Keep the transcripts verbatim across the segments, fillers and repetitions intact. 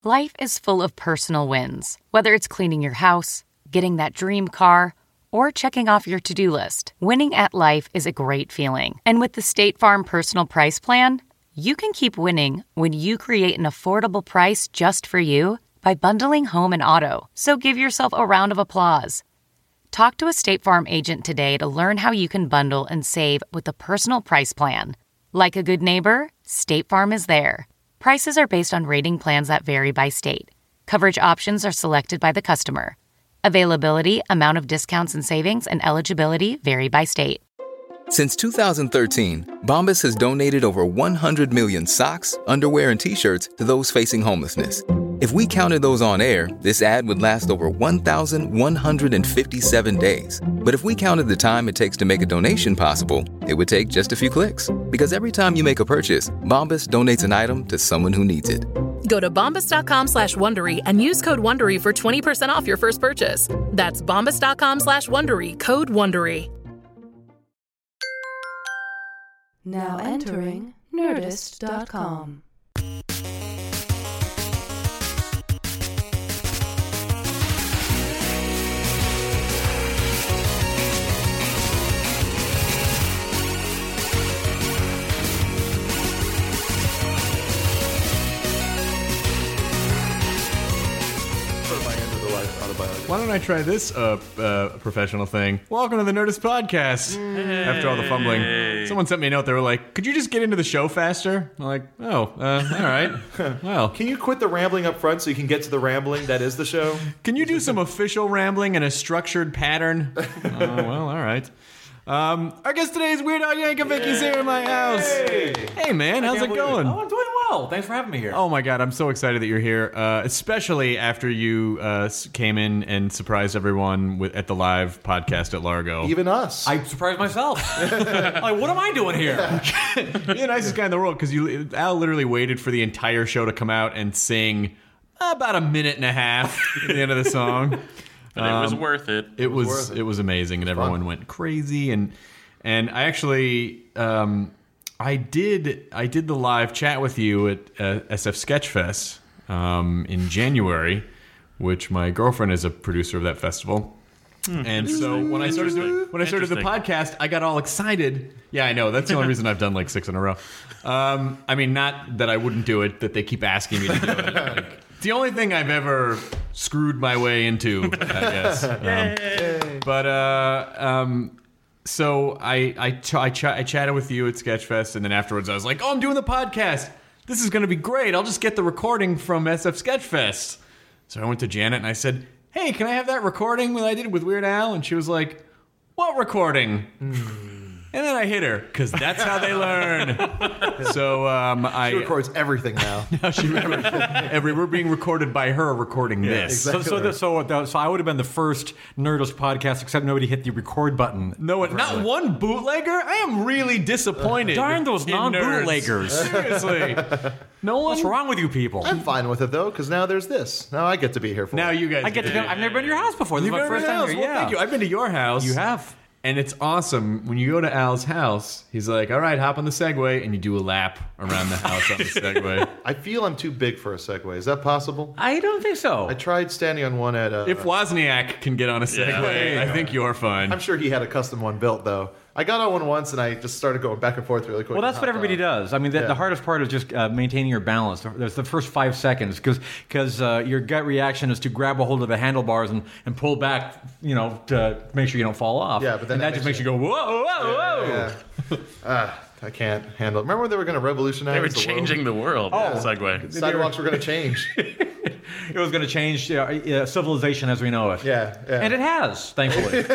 Life is full of personal wins, whether it's cleaning your house, getting that dream car, or checking off your to-do list. Winning at life is a great feeling. And with the State Farm Personal Price Plan, you can keep winning when you create an affordable price just for you by bundling home and auto. So give yourself a round of applause. Talk to a State Farm agent today to learn how you can bundle and save with the Personal Price Plan. Like a good neighbor, State Farm is there. Prices are based on rating plans that vary by state. Coverage options are selected by the customer. Availability, amount of discounts and savings, and eligibility vary by state. Since two thousand thirteen, Bombas has donated over one hundred million socks, underwear, and T-shirts to those facing homelessness. If we counted those on air, this ad would last over one thousand one hundred fifty-seven days. But if we counted the time it takes to make a donation possible, it would take just a few clicks. Because every time you make a purchase, Bombas donates an item to someone who needs it. Go to bombas.com slash Wondery and use code Wondery for twenty percent off your first purchase. That's bombas.com slash Wondery, code Wondery. Now entering Nerdist dot com. Why don't I try this uh, uh, professional thing? Welcome to the Nerdist Podcast. Hey. After all the fumbling, someone sent me a note. They were like, could you just get into the show faster? I'm like, oh, uh, all right. Well, can you quit the rambling up front so you can get to the rambling that is the show? Can you do some official rambling in a structured pattern? Oh, well, all right. Um, our guest today is Weird Al Yankovic. He's here in my house. Hey, hey man, how's it going? It. Oh, I'm doing well. Thanks for having me here. Oh my god, I'm so excited that you're here, uh, especially after you uh, came in and surprised everyone with, at the live podcast at Largo. Even us. I surprised myself. Like, what am I doing here? You're the nicest guy in the world because you Al literally waited for the entire show to come out and sing about a minute and a half at the end of the song. But it was um, worth it. It was, it was, it. it was amazing, and everyone fun. went crazy. And and I actually, um, I did I did the live chat with you at uh, S F Sketchfest um, in January, which my girlfriend is a producer of that festival. Hmm. And so when I started doing, when I started the podcast, I got all excited. Yeah, I know. That's the only reason I've done like six in a row. Um, I mean, not that I wouldn't do it, that they keep asking me to do it. Like, it's the only thing I've ever screwed my way into, I guess. Um, but uh, um, so I I, ch- I, ch- I chatted with you at Sketchfest, and then afterwards I was like, oh, I'm doing the podcast. This is going to be great. I'll just get the recording from S F Sketchfest. So I went to Janet and I said, hey, can I have that recording that I did with Weird Al? And she was like, what recording? Mm. And then I hit her, because that's how they learn. So um, I... She records everything now. now she records every, we're being recorded by her recording yeah, this. Exactly. So, so, so, so I would have been the first Nerdist podcast, except nobody hit the record button. No, not one bootlegger? I am really disappointed. Darn those non-bootleggers. Seriously. No one? What's wrong with you people? I'm fine with it, though, because now there's this. Now I get to be here for Now it. you guys I get to come. I've never been to your house before. This You've is my first time here. Well, yeah. thank you. I've been to your house. You have. And it's awesome. When you go to Al's house, he's like, all right, hop on the Segway, and you do a lap around the house on the Segway. I feel I'm too big for a Segway. Is that possible? I don't think so. I tried standing on one at... Uh, if Wozniak can get on a Segway, yeah. I think you're fine. I'm sure he had a custom one built, though. I got on one once, and I just started going back and forth really quick. Well, that's what everybody does. I mean, the, yeah. the hardest part is just uh, maintaining your balance. There's the first five seconds, because because uh, your gut reaction is to grab a hold of the handlebars and, and pull back, you know, to make sure you don't fall off. Yeah, but then and that, that just makes you go, whoa, whoa, whoa. Yeah, yeah. uh, I can't handle it. Remember when they were going to revolutionize They were the changing world? the world. Oh, Segway. Sidewalks were going to change. It was going to change uh, uh, civilization as we know it. Yeah, yeah. And it has, thankfully.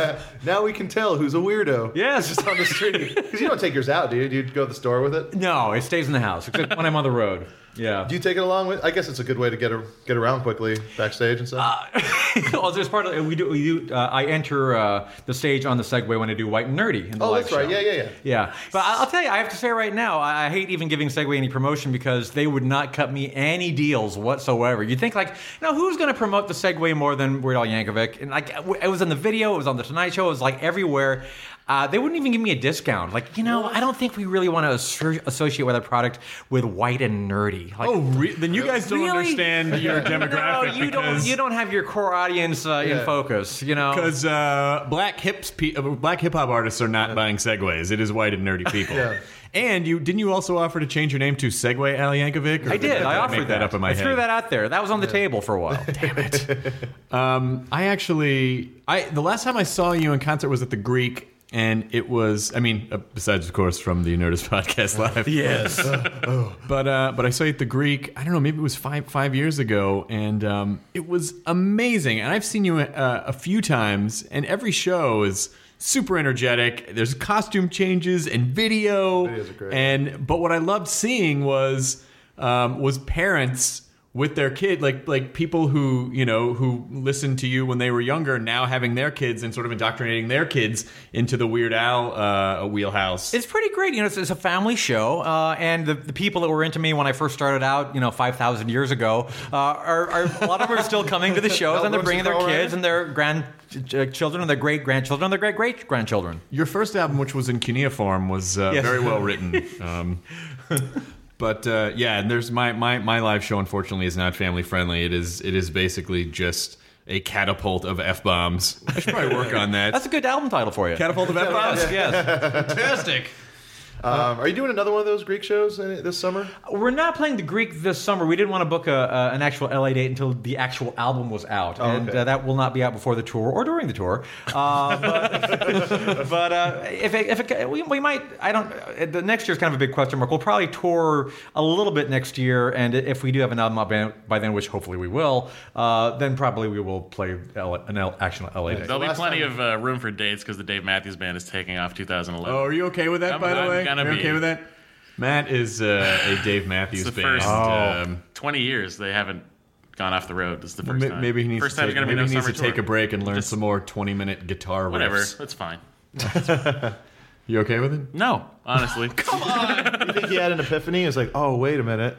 Now we can tell who's a weirdo. Yes. Just on the street. Because you don't take yours out, do you? Do you go to the store with it? No, it stays in the house, except when I'm on the road. Yeah. Do you take it along with? I guess it's a good way to get a, get around quickly backstage and stuff. Uh, well, there's part of we do. We do. Uh, I enter uh, the stage on the Segway when I do White and Nerdy. In the oh, live that's right. show. Yeah, yeah, yeah. Yeah, but I'll tell you, I have to say right now, I, I hate even giving Segway any promotion because they would not cut me any deals whatsoever. You'd think like, now who's going to promote the Segway more than Weird Al Yankovic? And like, it was in the video, it was on the Tonight Show, it was like everywhere. uh, they wouldn't even give me a discount. Like, you know, I don't think we really want to asso- associate with our product with white and nerdy. Like, oh, re- then you guys don't really? understand your demographic. No, you don't. You don't have your core audience uh, Yeah. in focus. You know, Because uh, black hips, pe- uh, black hip hop artists are not buying Segways. It is white and nerdy people. Yeah. And you didn't you also offer to change your name to Segway Al Yankovic? Or I did. I offered make that. that up in my I head. threw that out there. That was on the table for a while. Um, I actually, I the last time I saw you in concert was at the Greek, and it was, I mean, uh, besides of course from the Nerdist Podcast Live. Yes. But uh, but I saw you at the Greek. I don't know, maybe it was five five years ago, and um, it was amazing. And I've seen you uh, a few times, and every show is super energetic. There's costume changes and video. Videos are great. And but what I loved seeing was um, was parents with their kid, like like people who you know who listened to you when they were younger, now having their kids and sort of indoctrinating their kids into the Weird Al uh, wheelhouse. It's pretty great. You know, it's, it's a family show, uh, and the, the people that were into me when I first started out, you know, five thousand years ago, uh, are, are a lot of them are still coming to the shows, and they're bringing their kids and their grandchildren and their great grandchildren and their great great grandchildren. Your first album, which was in cuneiform, was uh, Yes. very well written. Um, but uh, yeah, and there's my, my my live show. Unfortunately, is not family friendly. It is it is basically just a catapult of f bombs. I should probably work on that. That's a good album title for you. Catapult of f bombs. Yes. Fantastic. Um, are you doing another one of those Greek shows in, this summer? We're not playing the Greek this summer. We didn't want to book a, uh, an actual L A date until the actual album was out, Oh, and okay. uh, that will not be out before the tour or during the tour. Uh, but but uh, if it, if it, we, we might, I don't. Uh, the next year's kind of a big question mark. We'll probably tour a little bit next year, and if we do have an album out by, by then, which hopefully we will, uh, then probably we will play L- an L- actual L A date. There'll be last plenty time- of uh, room for dates because the Dave Matthews Band is taking off twenty eleven. Oh, are you okay with that? I'm- by the I'm way, gonna are you be. okay with that? Matt is uh, a Dave Matthews It's the band. first Um, twenty years they haven't gone off the road. This is the Well, first ma- time. maybe he needs first to time's take, gonna maybe be no he needs to summer take a tour. break and learn Just- some more twenty-minute guitar Whatever, riffs. that's fine. You okay with it? No, honestly. Come on. You think he had an epiphany? It's like, oh, wait a minute.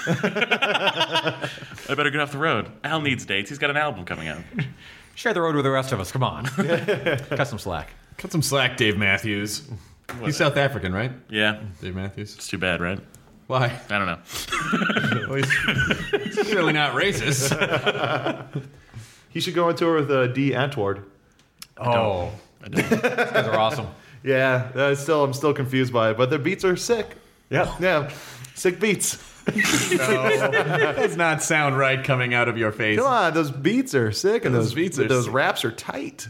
I better get off the road. Al needs dates. He's got an album coming out. Share the road with the rest of us. Come on, cut some slack. Cut some slack, Dave Matthews. He's South African, right? Yeah, Dave Matthews. it's too bad, right? Why? I don't know. Well, he's, he's really not racist. He should go on tour with uh, D. Antwoord. Oh, these guys are awesome. Yeah, uh, still, I'm still confused by it, but their beats are sick. Yeah. Yeah, sick beats. That does not sound right coming out of your face. Come on, those beats are sick, and Those those beats are those sick. raps are tight.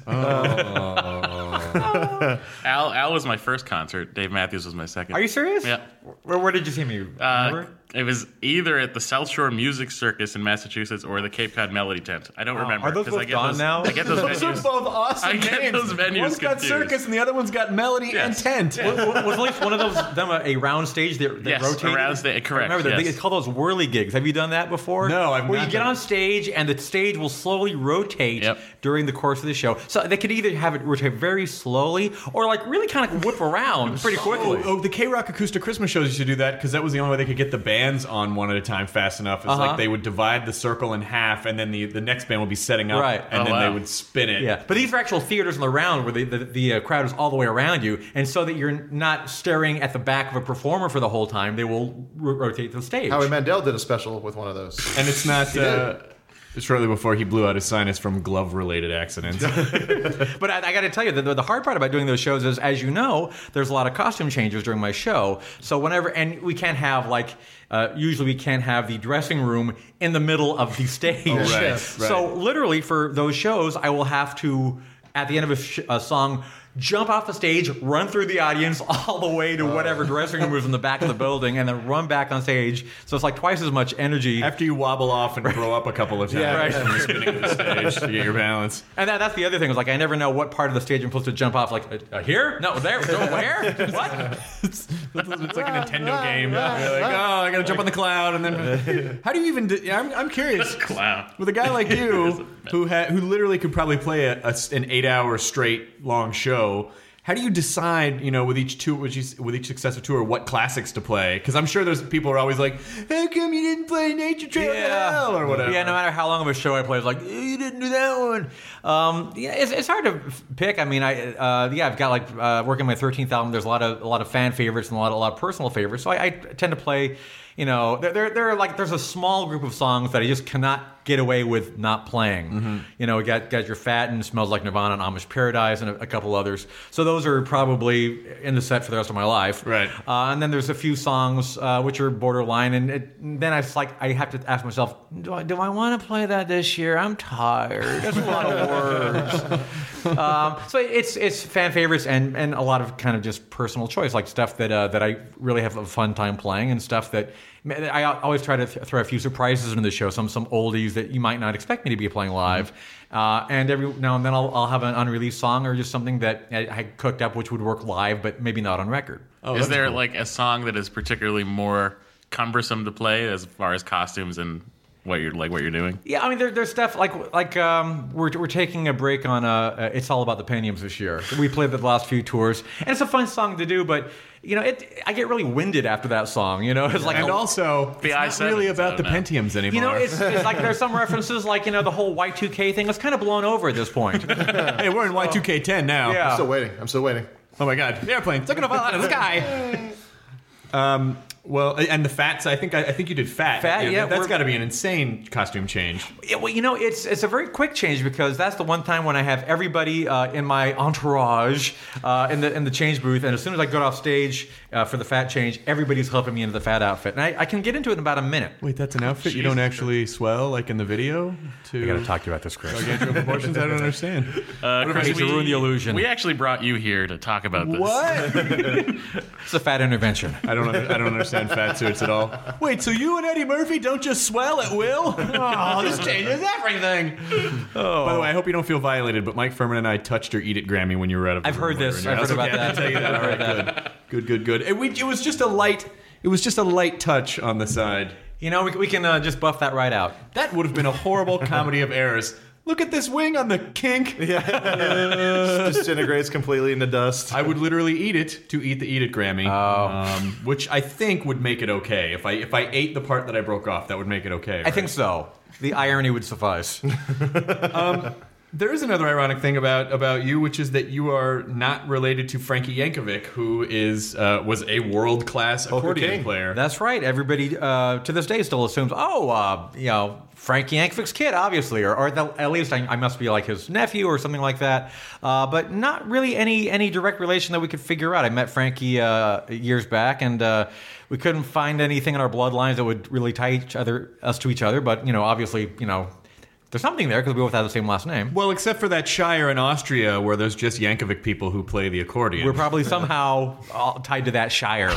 Al Al was my first concert. Dave Matthews was my second. Are you serious? Yeah. Where, where did you see me? Uh, Remember? it was either at the South Shore Music Circus in Massachusetts or the Cape Cod Melody Tent. I don't remember. are those 'cause I both get gone those, now? I get those Those are venues. both awesome I get names. those venues One's got confused. circus and the other one's got melody Yes. and tent. was, was at least one of those them a, a round stage that, that Yes, a rotated? round sta- correct, I remember that. yes. It's called those whirly gigs. Have you done that before? No, I've Where not you get done on it. stage and the stage will slowly rotate Yep. during the course of the show. So they could either have it rotate very slowly or like really kind of whip around pretty quickly. Oh, oh, the K-Rock Acoustic Christmas shows used to do that because that was the only way they could get the bands on one at a time fast enough. It's Uh-huh. like they would divide the circle in half, and then the, the next band would be setting up, Right. and Oh, then wow. they would spin it. Yeah, but these are actual theaters in the round where the, the, the uh, crowd is all the way around you, and so that you're not staring at the back of a performer for the whole time, they will ro- rotate the stage. Howie Mandel did a special with one of those. And it's not uh, shortly before he blew out his sinus from glove-related accidents. But I, I got to tell you, the, the hard part about doing those shows is, as you know, there's a lot of costume changes during my show. So whenever, and we can't have like, uh, usually we can't have the dressing room in the middle of the stage. Oh, right, right. So literally for those shows, I will have to, at the end of a, sh- a song, jump off the stage, run through the audience all the way to whatever dressing room is in the back of the building, and then run back on stage. So it's like twice as much energy. After you wobble off and throw up a couple of times Yeah, right. when you're spinning to the stage to get your balance. And that, that's the other thing, is like I never know what part of the stage I'm supposed to jump off. Like, uh, uh, here? No, there? No, where? What? It's, it's like a Nintendo game. You're like, oh, I gotta jump on the cloud, and then how do you even? Do, yeah, I'm, I'm curious. Clown. With a guy like you, who ha- who literally could probably play a, a, an eight-hour straight long show, how do you decide, you know, with each tour, with each, with each successive tour, what classics to play? Because I'm sure there's people who are always like, "How come you didn't play Nature Trail to Hell?" or whatever. Yeah, no matter how long of a show I play, it's like, you didn't do that one. Um, yeah, it's, it's hard to pick. I mean, I uh, yeah, I've got like uh, working my thirteenth album. There's a lot of a lot of fan favorites and a lot of, a lot of personal favorites. So I, I tend to play. You know, there, there, there are like there's a small group of songs that I just cannot get away with not playing. Mm-hmm. You know, you got got your Fat and Smells Like Nirvana and Amish Paradise and a, a couple others. So those are probably in the set for the rest of my life. Right. Uh, and then there's a few songs uh, which are borderline, and it, then I just like I have to ask myself, do I do I want to play that this year? I'm tired. That's a lot of words. um, so it's it's fan favorites and, and a lot of kind of just personal choice, like stuff that uh, that I really have a fun time playing, and stuff that. I always try to th- throw a few surprises into the show, some some oldies that you might not expect me to be playing live. Mm-hmm. Uh, and every now and then I'll, I'll have an unreleased song or just something that I, I cooked up which would work live, but maybe not on record. Oh, is there cool. like a song that is particularly more cumbersome to play as far as costumes and what you're like what you're doing? Yeah, I mean there, there's stuff like like um, we're we're taking a break on uh, uh, It's All About the Pentiums this year. We played the last few tours, and it's a fun song to do, but. You know, it. I get really winded after that song. You know, it's like and a, also it's not really about the Pentiums anymore. You know, it's, it's like there's some references, like you know, the whole Y two K thing. It's kind of blown over at this point. Hey, we're in Y two K ten now. Yeah. I'm still waiting. I'm still waiting. Oh my God, the airplane took gonna fall out of the sky. um. Well, and the Fats. I think I, I think you did Fat. Fat, yeah. yeah that's got to be an insane costume change. Yeah, well, you know, it's it's a very quick change because that's the one time when I have everybody uh, in my entourage uh, in the in the change booth, and as soon as I go off stage uh, for the Fat change, everybody's helping me into the Fat outfit, and I, I can get into it in about a minute. Wait, that's an outfit you don't actually swell like in the video? To I got to talk to you about this, Chris. Gargantuan proportions. I don't understand. Uh, Chris, I hate to ruin the illusion. We actually brought you here to talk about this. What? It's a Fat intervention. I don't. Under, I don't understand fat suits at all. Wait, so you and Eddie Murphy don't just swell at will? Oh, this changes everything. Oh. By the way, I hope you don't feel violated, but Mike Furman and I touched your Eat It Grammy when you were out of the I've room. heard this. I've heard about okay, that. I can tell you that. All right, good. Good, good, good. It, we, it was just a light. It was just a light touch on the side. You know, we, we can uh, just buff that right out. That would have been a horrible comedy of errors. Look at this wing on the kink. Yeah. Just disintegrates completely into dust. I would literally eat it to eat the Eat It Grammy, oh. um, which I think would make it okay. If I if I ate the part that I broke off, that would make it okay. Right? I think so. The irony would suffice. um, there is another ironic thing about, about you, which is that you are not related to Frankie Yankovic, who is uh, was a world class accordion King. player. That's right. Everybody uh, to this day still assumes, oh, uh, you know. Frankie Yankovic's kid, obviously, or, or the, at least I, I must be like his nephew or something like that. Uh, but not really any any direct relation that we could figure out. I met Frankie uh, years back, and uh, we couldn't find anything in our bloodlines that would really tie each other us to each other. But you know, obviously, you know. There's something there because we both have the same last name. Well, except for that shire in Austria where there's just Yankovic people who play the accordion. We're probably somehow all tied to that shire.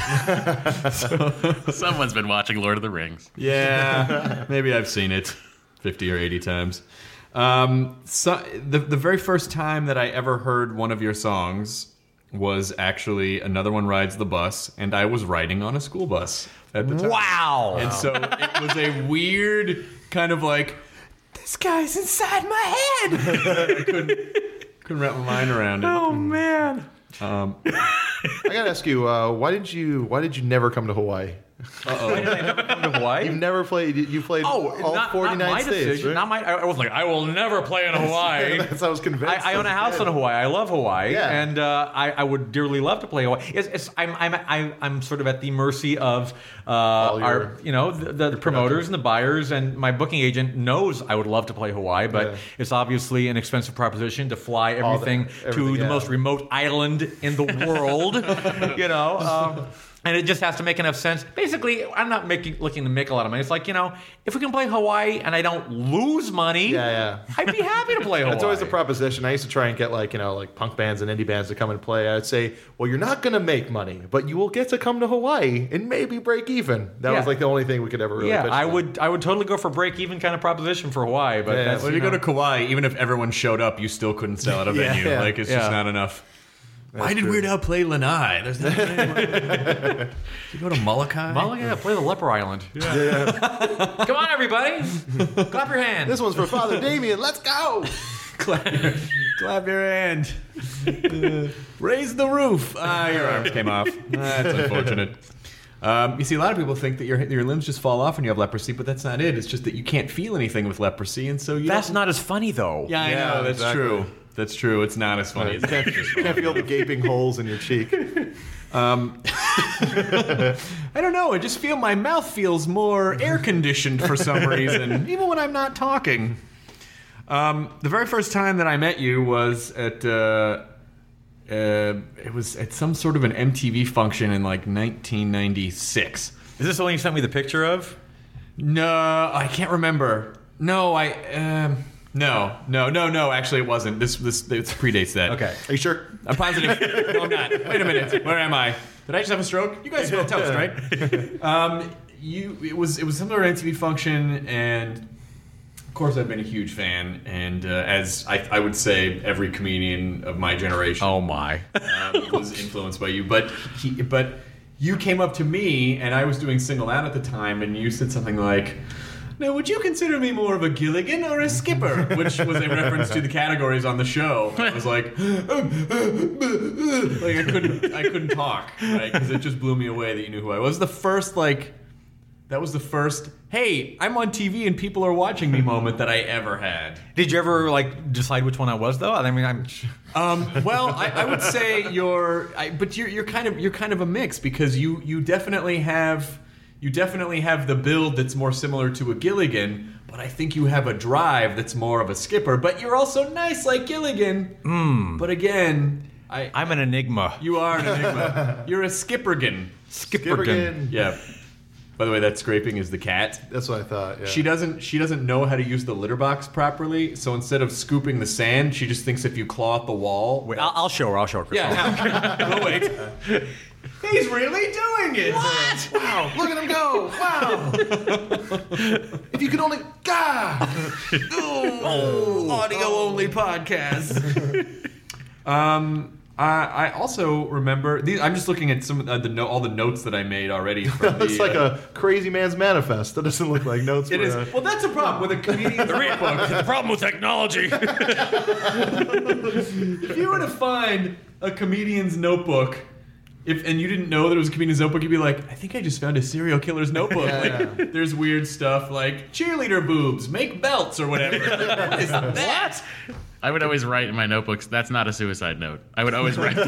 so, Someone's been watching Lord of the Rings. Yeah, maybe I've seen it fifty or eighty times. Um, so the the very first time that I ever heard one of your songs was actually Another One Rides the Bus, and I was riding on a school bus at the time. Wow! And so it was a weird kind of like, this guy's inside my head. I couldn't, couldn't wrap my mind around it. Oh man! Um, I gotta ask you, uh, why did you why did you never come to Hawaii? Uh-oh. Why did I never come to Hawaii? You've never played. You played oh, all not, forty-nine not my states. decision. Right? Not my. I was like, I will never play in Hawaii. That's how I was convinced. I, I own a house in Hawaii. I love Hawaii, Yeah. and uh, I, I would dearly love to play Hawaii. It's, it's, I'm, I'm, I'm, I'm sort of at the mercy of uh, your- our, you know, the, the, the promoters and the buyers, and my booking agent knows I would love to play Hawaii, but Yeah. it's obviously an expensive proposition to fly All the- everything, everything, to the yeah. most remote island in the world. You know. Um, And it just has to make enough sense. Basically, I'm not making looking to make a lot of money. It's like, you know, if we can play Hawaii and I don't lose money, Yeah, yeah. I'd be happy to play Hawaii. That's always the proposition. I used to try and get like you know like punk bands and indie bands to come and play. I'd say, well, you're not going to make money, but you will get to come to Hawaii and maybe break even. That Yeah. was like the only thing we could ever really. Yeah, pitch I them. would I would totally go for break even kind of proposition for Hawaii, but Yeah, that's Well, you if you know, go to Kauai, even if everyone showed up, you still couldn't sell out a Yeah, venue. yeah. Like, it's Yeah. just not enough. Why That's did true. Weird Al play Lanai? There's nothing. Did you go to Molokai? well, yeah, play the Leper Island. Come on, everybody, clap your hands. This one's for Father Damien. Let's go. clap, your, clap your hand. Uh, raise the roof. Ah, your arms came off. That's unfortunate. Um, you see, a lot of people think that your your limbs just fall off when you have leprosy, but that's not it. It's just that you can't feel anything with leprosy, and so you. That's don't... not as funny, though. Yeah, I Yeah, know. That's exactly. true. That's true. It's not as funny. You can't, you can't feel the gaping holes in your cheek. Um, I don't know. I just feel my mouth feels more air conditioned for some reason, even when I'm not talking. Um, the very first time that I met you was at uh, uh, it was at some sort of an M T V function in like nineteen ninety-six. Is this the one you sent me the picture of? No, I can't remember. No, I um, no, no, no, no. Actually, it wasn't. This this it predates that. Okay. Are you sure? I'm positive. No, I'm not. Wait a minute. Where am I? Did I just have a stroke? You guys smell toast, right? Um, you. It was. It was some sort of M T V function, and of course, I've been a huge fan. And uh, as I, I would say, every comedian of my generation, Oh my. um, was influenced by you. But he, but you came up to me, and I was doing Single Out at the time, and you said something like, "Now, would you consider me more of a Gilligan or a Skipper?" Which was a reference to the categories on the show. I was like, like I couldn't, I couldn't talk, right? Because it just blew me away that you knew who I was. The first, like, that was the first, hey, I'm on T V and people are watching me moment that I ever had. Did you ever like decide which one I was though? I mean, I'm. Um, well, I, I would say you're, I, but you're you're kind of you're kind of a mix because you you definitely have. You definitely have the build that's more similar to a Gilligan, but I think you have a drive that's more of a Skipper. But you're also nice like Gilligan. Mm. But again, I I'm an enigma. you are an enigma. You're a Skippergan. Skippergan. Yeah. By the way, that scraping is the cat. That's what I thought. Yeah. She doesn't she doesn't know how to use the litter box properly, so instead of scooping the sand, she just thinks if you claw at the wall. Wait, I'll, I'll show her. I'll show her. Chris. Yeah. Oh wait. He's really doing it. What? Wow! Look at him go! Wow! If you could only, God! Oh, audio only podcast. um, I, I also remember. These, I'm just looking at some of the no, all the notes that I made already. From It's the, like uh, a crazy man's manifest. That doesn't look like notes. It but, is. uh, Well, that's a problem with a comedian's notebook. The problem with technology. If you were to find a comedian's notebook. If and you didn't know that it was a comedian's notebook, you'd be like, I think I just found a serial killer's notebook. Yeah, like, there's weird stuff like cheerleader boobs, make belts or whatever. What is that? I would always write in my notebooks, that's not a suicide note. I would always write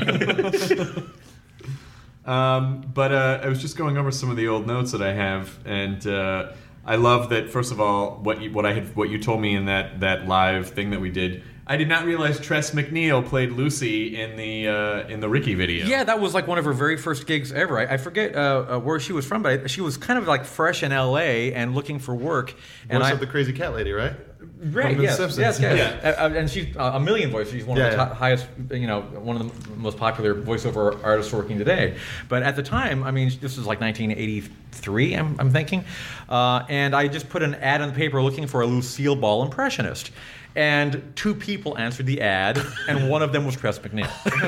um, but uh, I was just going over some of the old notes that I have, and uh, I love that. First of all, what you, what I had, what you told me in that that live thing that we did. I did not realize Tress MacNeille played Lucy in the uh, in the Ricky video. Yeah, that was like one of her very first gigs ever. I, I forget uh, uh, where she was from, but I, she was kind of like fresh in L A and looking for work. And voice I, of the crazy cat lady, right? Right, From The yes, Simpsons. yes, yes. Uh, uh, and she's uh, a million voices. She's one Yeah, of the yeah. top, highest, you know, one of the most popular voiceover artists working today. But at the time, I mean, this was like nineteen eighty-three, I'm, I'm thinking, uh, and I just put an ad in the paper looking for a Lucille Ball impressionist. And two people answered the ad, and one of them was Tress MacNeille.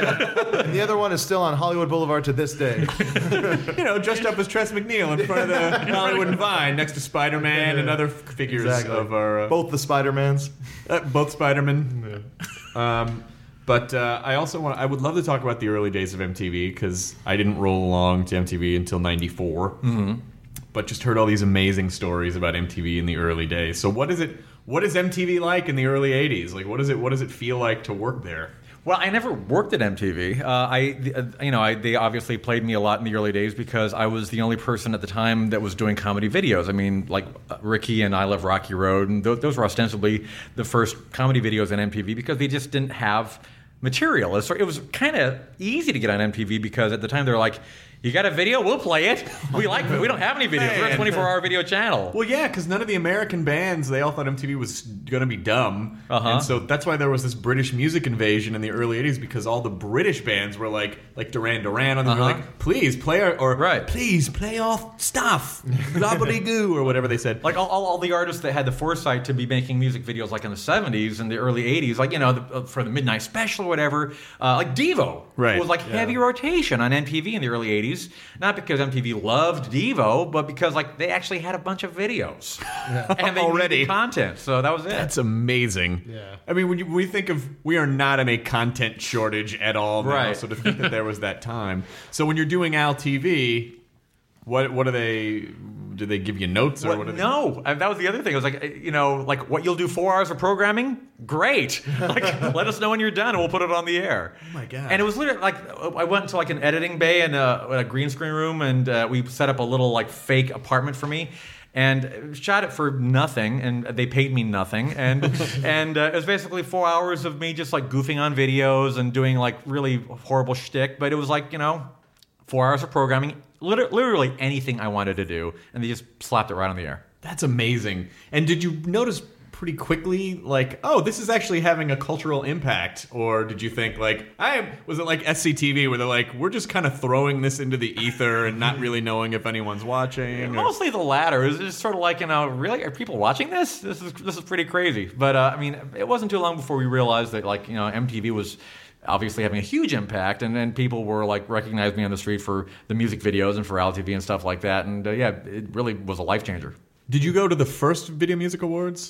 And the other one is still on Hollywood Boulevard to this day. You know, dressed up as Tress MacNeille in front of the Hollywood and Vine, next to Spider-Man and other figures Exactly. of our... Uh, Both the Spider-Mans. uh, both Spider-Man. Um, but uh, I also want... I would love to talk about the early days of M T V, because I didn't roll along to M T V until ninety-four. Mm-hmm. But just heard all these amazing stories about M T V in the early days. So what is it... What is M T V like in the early eighties? Like, what is it? What does it feel like to work there? Well, I never worked at M T V. Uh, I, uh, you know, I, they obviously played me a lot in the early days because I was the only person at the time that was doing comedy videos. I mean, like uh, Ricky and I Love Rocky Road, and th- those were ostensibly the first comedy videos on M T V because they just didn't have material. It was kind of easy to get on M T V because at the time they were like, you got a video? We'll play it. We like it. We don't have any videos. We're a twenty-four hour video channel. Well, yeah, because none of the American bands, they all thought M T V was going to be dumb. Uh-huh. And so that's why there was this British music invasion in the early eighties, because all the British bands were like, like Duran Duran, and they Uh-huh. were like, please play our, or Right. please play off stuff, gobbledygoo, or whatever they said. Like all, all, all the artists that had the foresight to be making music videos like in the seventies and the early eighties, like, you know, the, uh, for the Midnight Special or whatever, uh, like Devo Right. was like heavy rotation on M T V in the early eighties. Not because M T V loved Devo, but because like they actually had a bunch of videos. And they Already. needed content. So that was it. That's amazing. Yeah. I mean, when, you, when we think of, we are not in a content shortage at all now, Right. so to think that there was that time. So when you're doing Al T V, What what do they? Do they give you notes or What, what? Are they, no, I, that was the other thing. I was like, you know, like what you'll do four hours of programming, great. Like, let us know when you're done, and we'll put it on the air. Oh my God. And it was literally like I went to like an editing bay in a, a green screen room, and uh, we set up a little like fake apartment for me. And shot it for nothing, and they paid me nothing, and and uh, it was basically four hours of me just like goofing on videos and doing like really horrible shtick. But it was like, you know, four hours of programming, liter- literally anything I wanted to do, and they just slapped it right on the air. That's amazing. And did you notice pretty quickly, like, oh, this is actually having a cultural impact? Or did you think, like, I was it like S C T V, where they're like, we're just kind of throwing this into the ether and not really knowing if anyone's watching? Or... Mostly the latter. It was just sort of like, you know, really, are people watching this? This is this is pretty crazy. But uh, I mean, it wasn't too long before we realized that, like, you know, M T V was obviously having a huge impact, and then people were like recognizing me on the street for the music videos and for Al T V and stuff like that. And uh, yeah, it really was a life changer. Did you go to the first Video Music Awards?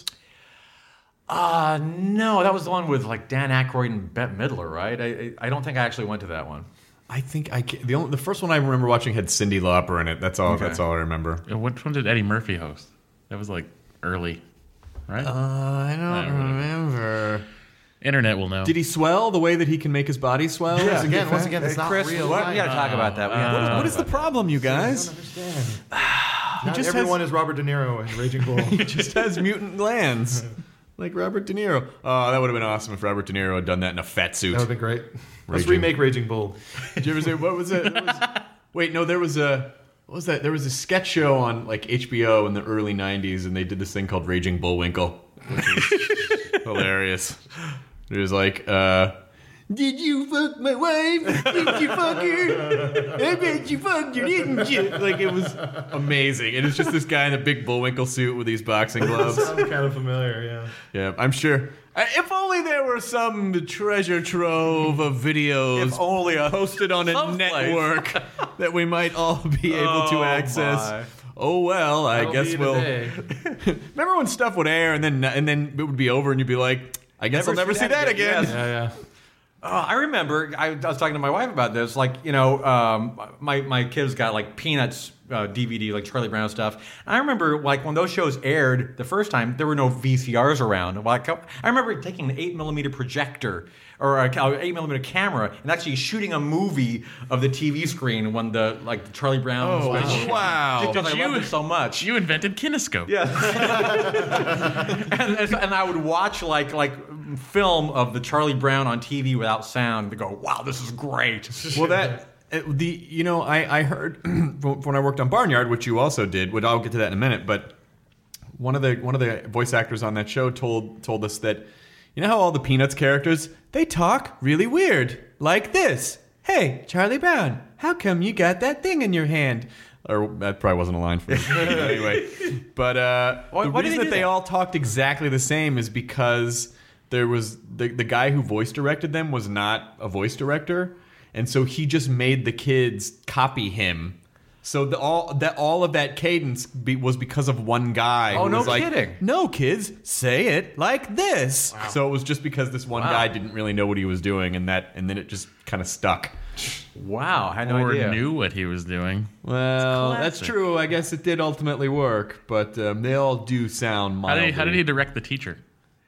Uh, no, that was the one with like Dan Aykroyd and Bette Midler, right? I I I don't think I actually went to that one. I think I can, the only the first one I remember watching had Cyndi Lauper in it. That's all. Okay. That's all I remember. Which one did Eddie Murphy host? That was like early, right? Uh, I don't I don't remember. Internet will know. Did he swell the way that he can make his body swell? Once again, once again, it's not Chris, real. what? We got to talk about that. We gotta Uh, talk What is the about problem, you guys? I don't understand. Not just everyone has- is Robert De Niro in Raging Bull. He just has mutant glands, like Robert De Niro. Oh, that would have been awesome if Robert De Niro had done that in a fat suit. That would have been great. Let's Raging- remake Raging Bull. Did you ever say what was it? There was, wait, no, there was a what was that? There was a sketch show on like H B O in the early nineties, and they did this thing called Raging Bullwinkle, which was hilarious. It was like, uh, did you fuck my wife? Did you fuck her? I bet you fucked her, didn't you? Like, it was amazing. And it's just this guy in a big Bullwinkle suit with these boxing gloves. Sounds kind of familiar, yeah. Yeah, I'm sure. I- If only there were some treasure trove of videos If only a posted on a someplace. network that we might all be able to Oh, access. my. Oh well, I That'll guess be we'll. today. Remember when stuff would air and then and then it would be over and you'd be like, I guess I'll never see that again. Yes. Yeah, yeah. Oh, I remember. I, I was talking to my wife about this. Like, you know, um, my my kids got like Peanuts uh, D V D, like Charlie Brown stuff. And I remember, like, when those shows aired the first time, there were no V C Rs around. Like, I remember taking an eight millimeter projector or a ca- eight millimeter camera and actually shooting a movie of the T V screen when the like the Charlie Brown. Oh, special. wow. Just because I You- loved it so much. You invented kinescope. Yeah, and, and and I would watch like like film of the Charlie Brown on T V without sound to go, wow, this is great. Well, that uh, the you know I I heard when I worked on Barnyard, which you also did. Which I'll get to that in a minute. But one of the one of the voice actors on that show told told us that you know how all the Peanuts characters they talk really weird like this. Hey, Charlie Brown, how come you got that thing in your hand? Or that probably wasn't a line for me. Anyway, but uh, Why- the why did reason they that do they that? all talked exactly the same is because there was the the guy who voice directed them was not a voice director, and so he just made the kids copy him. So the, all that all of that cadence be, was because of one guy. Oh, who no was like, kidding. No, kids, say it like this. So it was just because this one Wow. guy didn't really know what he was doing, and that and then it just kind of stuck. Wow, I had no Or idea. knew what he was doing. Well, that's classic. true. I guess it did ultimately work, but um, they all do sound How mildly. did, he, how did he direct the teacher?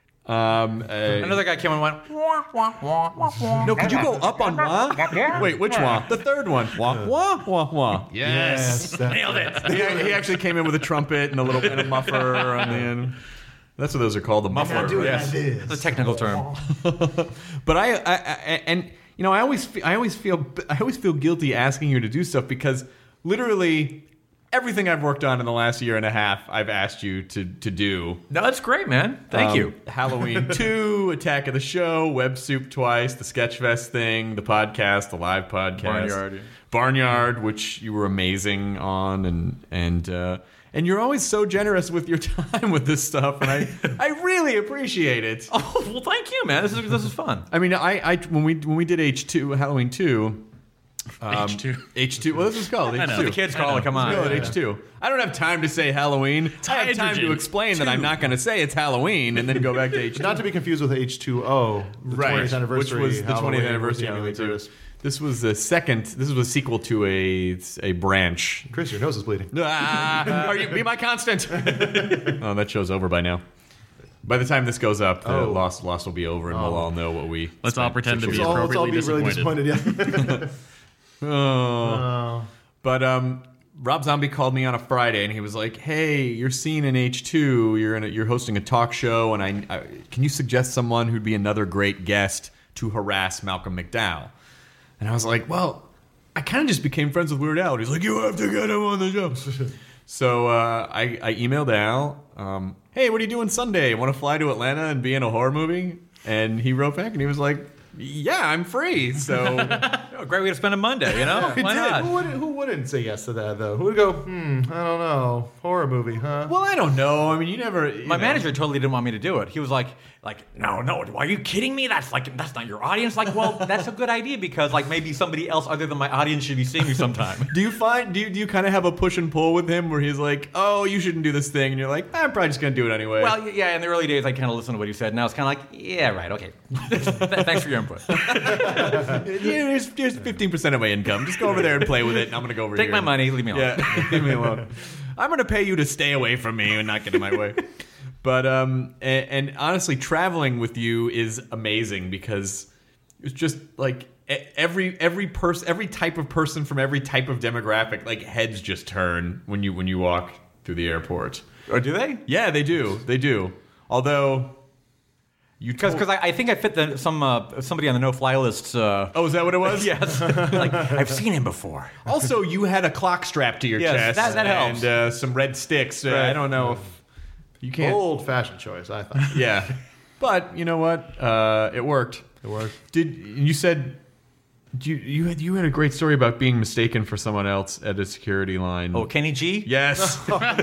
Um, uh, Another guy came and went, wah, wah, wah, wah, wah. no, could you go up on wah? Wait, which wah? The third one. Wah, wah, wah, wah. Yes. that- Nailed it. He, he actually came in with a trumpet and a little bit of muffler on the end. That's what those are called, the muffler. do it Yes. like this. That's a technical term. But I, I, I, and you know, I always, fe- I always feel, I always feel guilty asking you to do stuff because literally everything I've worked on in the last year and a half, I've asked you to to do. No, that's great, man. Thank Um, you. Halloween two, Attack of the Show, Web Soup twice, the Sketchfest thing, the podcast, the live podcast, Barnyard, yeah. Barnyard, which you were amazing on, and and uh, and you're always so generous with your time with this stuff, and I I really appreciate it. Oh, well, thank you, man. This is this is fun. I mean, I, I when we when we did H two Halloween two. Um, H two. H two. Well, this is called H two. know. The kids I call know. it. Come on. Call it H two. I don't have time to say Halloween. I have time hydrogen. to explain that I'm not going to say it's Halloween and then go back to H two. Not to be confused with H two O, the Right, twentieth anniversary. which was the twentieth Halloween anniversary with the Halloween two. Curtis. This was the second. This was a sequel to a a branch. Chris, your nose is bleeding. Ah, are you be my constant? Oh, that show's over by now. By the time this goes up, the Oh. Lost Lost will be over, and we'll all know what we. Let's all spent pretend six to be years- Let's all, let's all appropriately be really disappointed. Yeah. Oh. But um, Rob Zombie called me on a Friday, and he was like, "Hey, you're seen in H two. You're in a, you're hosting a talk show, and I, I can you suggest someone who'd be another great guest to harass Malcolm McDowell?" And I was like, "Well, I kind of just became friends with Weird Al." And he's like, "You have to get him on the show." So uh, I, I emailed Al, um, "Hey, what are you doing Sunday? Want to fly to Atlanta and be in a horror movie?" And he wrote back, and he was like, "Yeah, I'm free." So. Oh, great way to spend a Monday, you know? Why not? Who, would, who wouldn't say yes to that, though? Who would go, hmm, I don't know, horror movie, huh? Well, I don't know. I mean, you never. You My know. manager totally didn't want me to do it. He was like, like, no, no, are you kidding me? That's like, that's not your audience. Like, well, that's a good idea because like maybe somebody else other than my audience should be seeing me sometime. Do you find do you, do you kind of have a push and pull with him where he's like, "Oh, you shouldn't do this thing," and you're like, "I'm probably just gonna do it anyway." Well, y- yeah, in the early days, I kind of listened to what he said. Now it's kind of like, yeah, right, okay. Thanks for your input. Yeah, here's, here's fifteen percent of my income. Just go over there and play with it, and I'm gonna go over Take here. my and- money, leave me alone. Yeah, leave me alone. I'm gonna pay you to stay away from me and not get in my way. But um, and, and honestly, traveling with you is amazing because it's just like e- every every person, every type of person from every type of demographic, like heads just turn when you when you walk through the airport. Or do they? Yeah, they do. They do. Although you Because told- I, I think I fit the, some uh, somebody on the no-fly lists. Uh, oh, is that what it was? yes. Like, I've seen him before. Also, you had a clock strapped to your Yes, chest that- that helps. and uh, some red sticks. Uh, I don't know if you can't. Old-fashioned choice, I thought. Yeah, but you know what? Uh, it worked. It worked. Did you said you you had you had a great story about being mistaken for someone else at a security line? Oh, Kenny G? yes.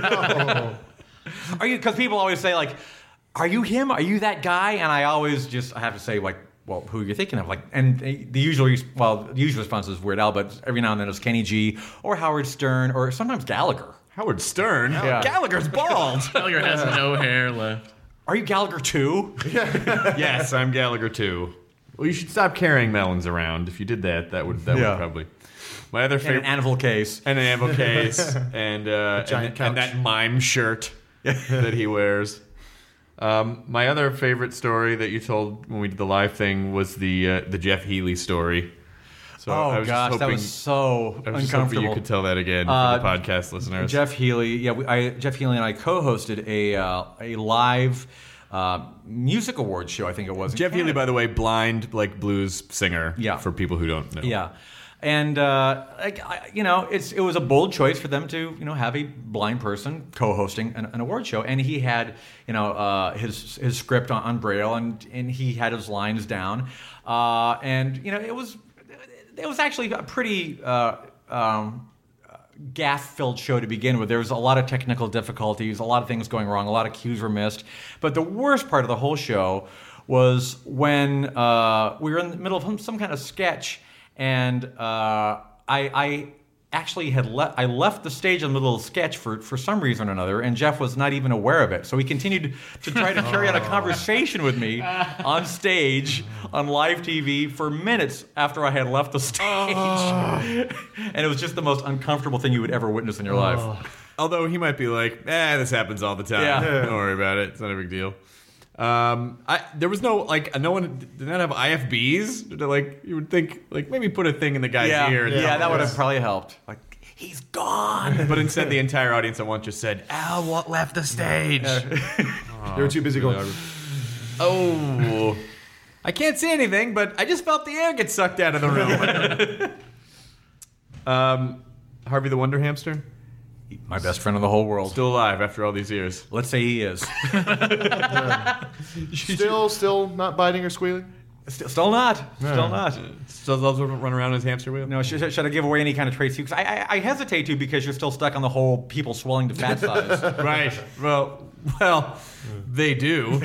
Are you? Because people always say like, "Are you him? Are you that guy?" And I always just I have to say like, "Well, who are you thinking of?" Like, and the usual res- well, the usual response is Weird Al, but every now and then it's Kenny G or Howard Stern or sometimes Gallagher. Howard Stern. Yeah. Gallagher's bald. Gallagher has no hair left. Are you Gallagher too? Yes, I'm Gallagher too. Well, you should stop carrying melons around. If you did that, that would that Yeah. would probably. My other In an favorite. anvil case. And an ammo case, and uh, giant and, and couch. that mime shirt that he wears. Um, my other favorite story that you told when we did the live thing was the uh, the Jeff Healey story. So I Oh was gosh, just that hoping, was so I was just hoping uncomfortable. you could tell that again for Uh, the podcast listeners. Jeff Healey, yeah, we, I, Jeff Healey and I co-hosted a uh, a live uh, music awards show. I think it was. in Jeff Healey, Canada. by the way, blind like blues singer. Yeah. For people who don't know. Yeah, and uh, like, I, you know, it's it was a bold choice for them to you know have a blind person co-hosting an, an award show, and he had you know uh, his his script on, on Braille, and and he had his lines down, uh, and you know it was it was actually a pretty. Uh, um, gaff-filled show to begin with. There was a lot of technical difficulties, a lot of things going wrong, a lot of cues were missed. But the worst part of the whole show was when uh, we were in the middle of some, some kind of sketch, and uh, I, I actually had le- I left the stage in the middle of the sketch for, for some reason or another, and Jeff was not even aware of it. So he continued to try to carry on a conversation with me on stage, on live T V, for minutes after I had left the stage. And it was just the most uncomfortable thing you would ever witness in your life. Although he might be like, eh, this happens all the time. Yeah. Don't worry about it. It's not a big deal. Um, I there was no like no one did not have I F Bs. Did they, like you would think like maybe put a thing in the guy's Yeah, ear. and yeah, tell that him would this. have probably helped. Like, he's gone. But instead, the entire audience at once just said, "Al what left the stage." They were too busy going, Oh, I can't see anything, but I just felt the air get sucked out of the room. um, Harvey the Wonder Hamster My best friend in the whole world. still alive after all these years. Let's say he is. still, still not biting or squealing? Still, still not. Still not. Still loves to run around his hamster wheel. No, should, should I give away any kind of traits? Because I, I, I hesitate to because you're still stuck on the whole people swelling to fat size. Right. Well, well, they do.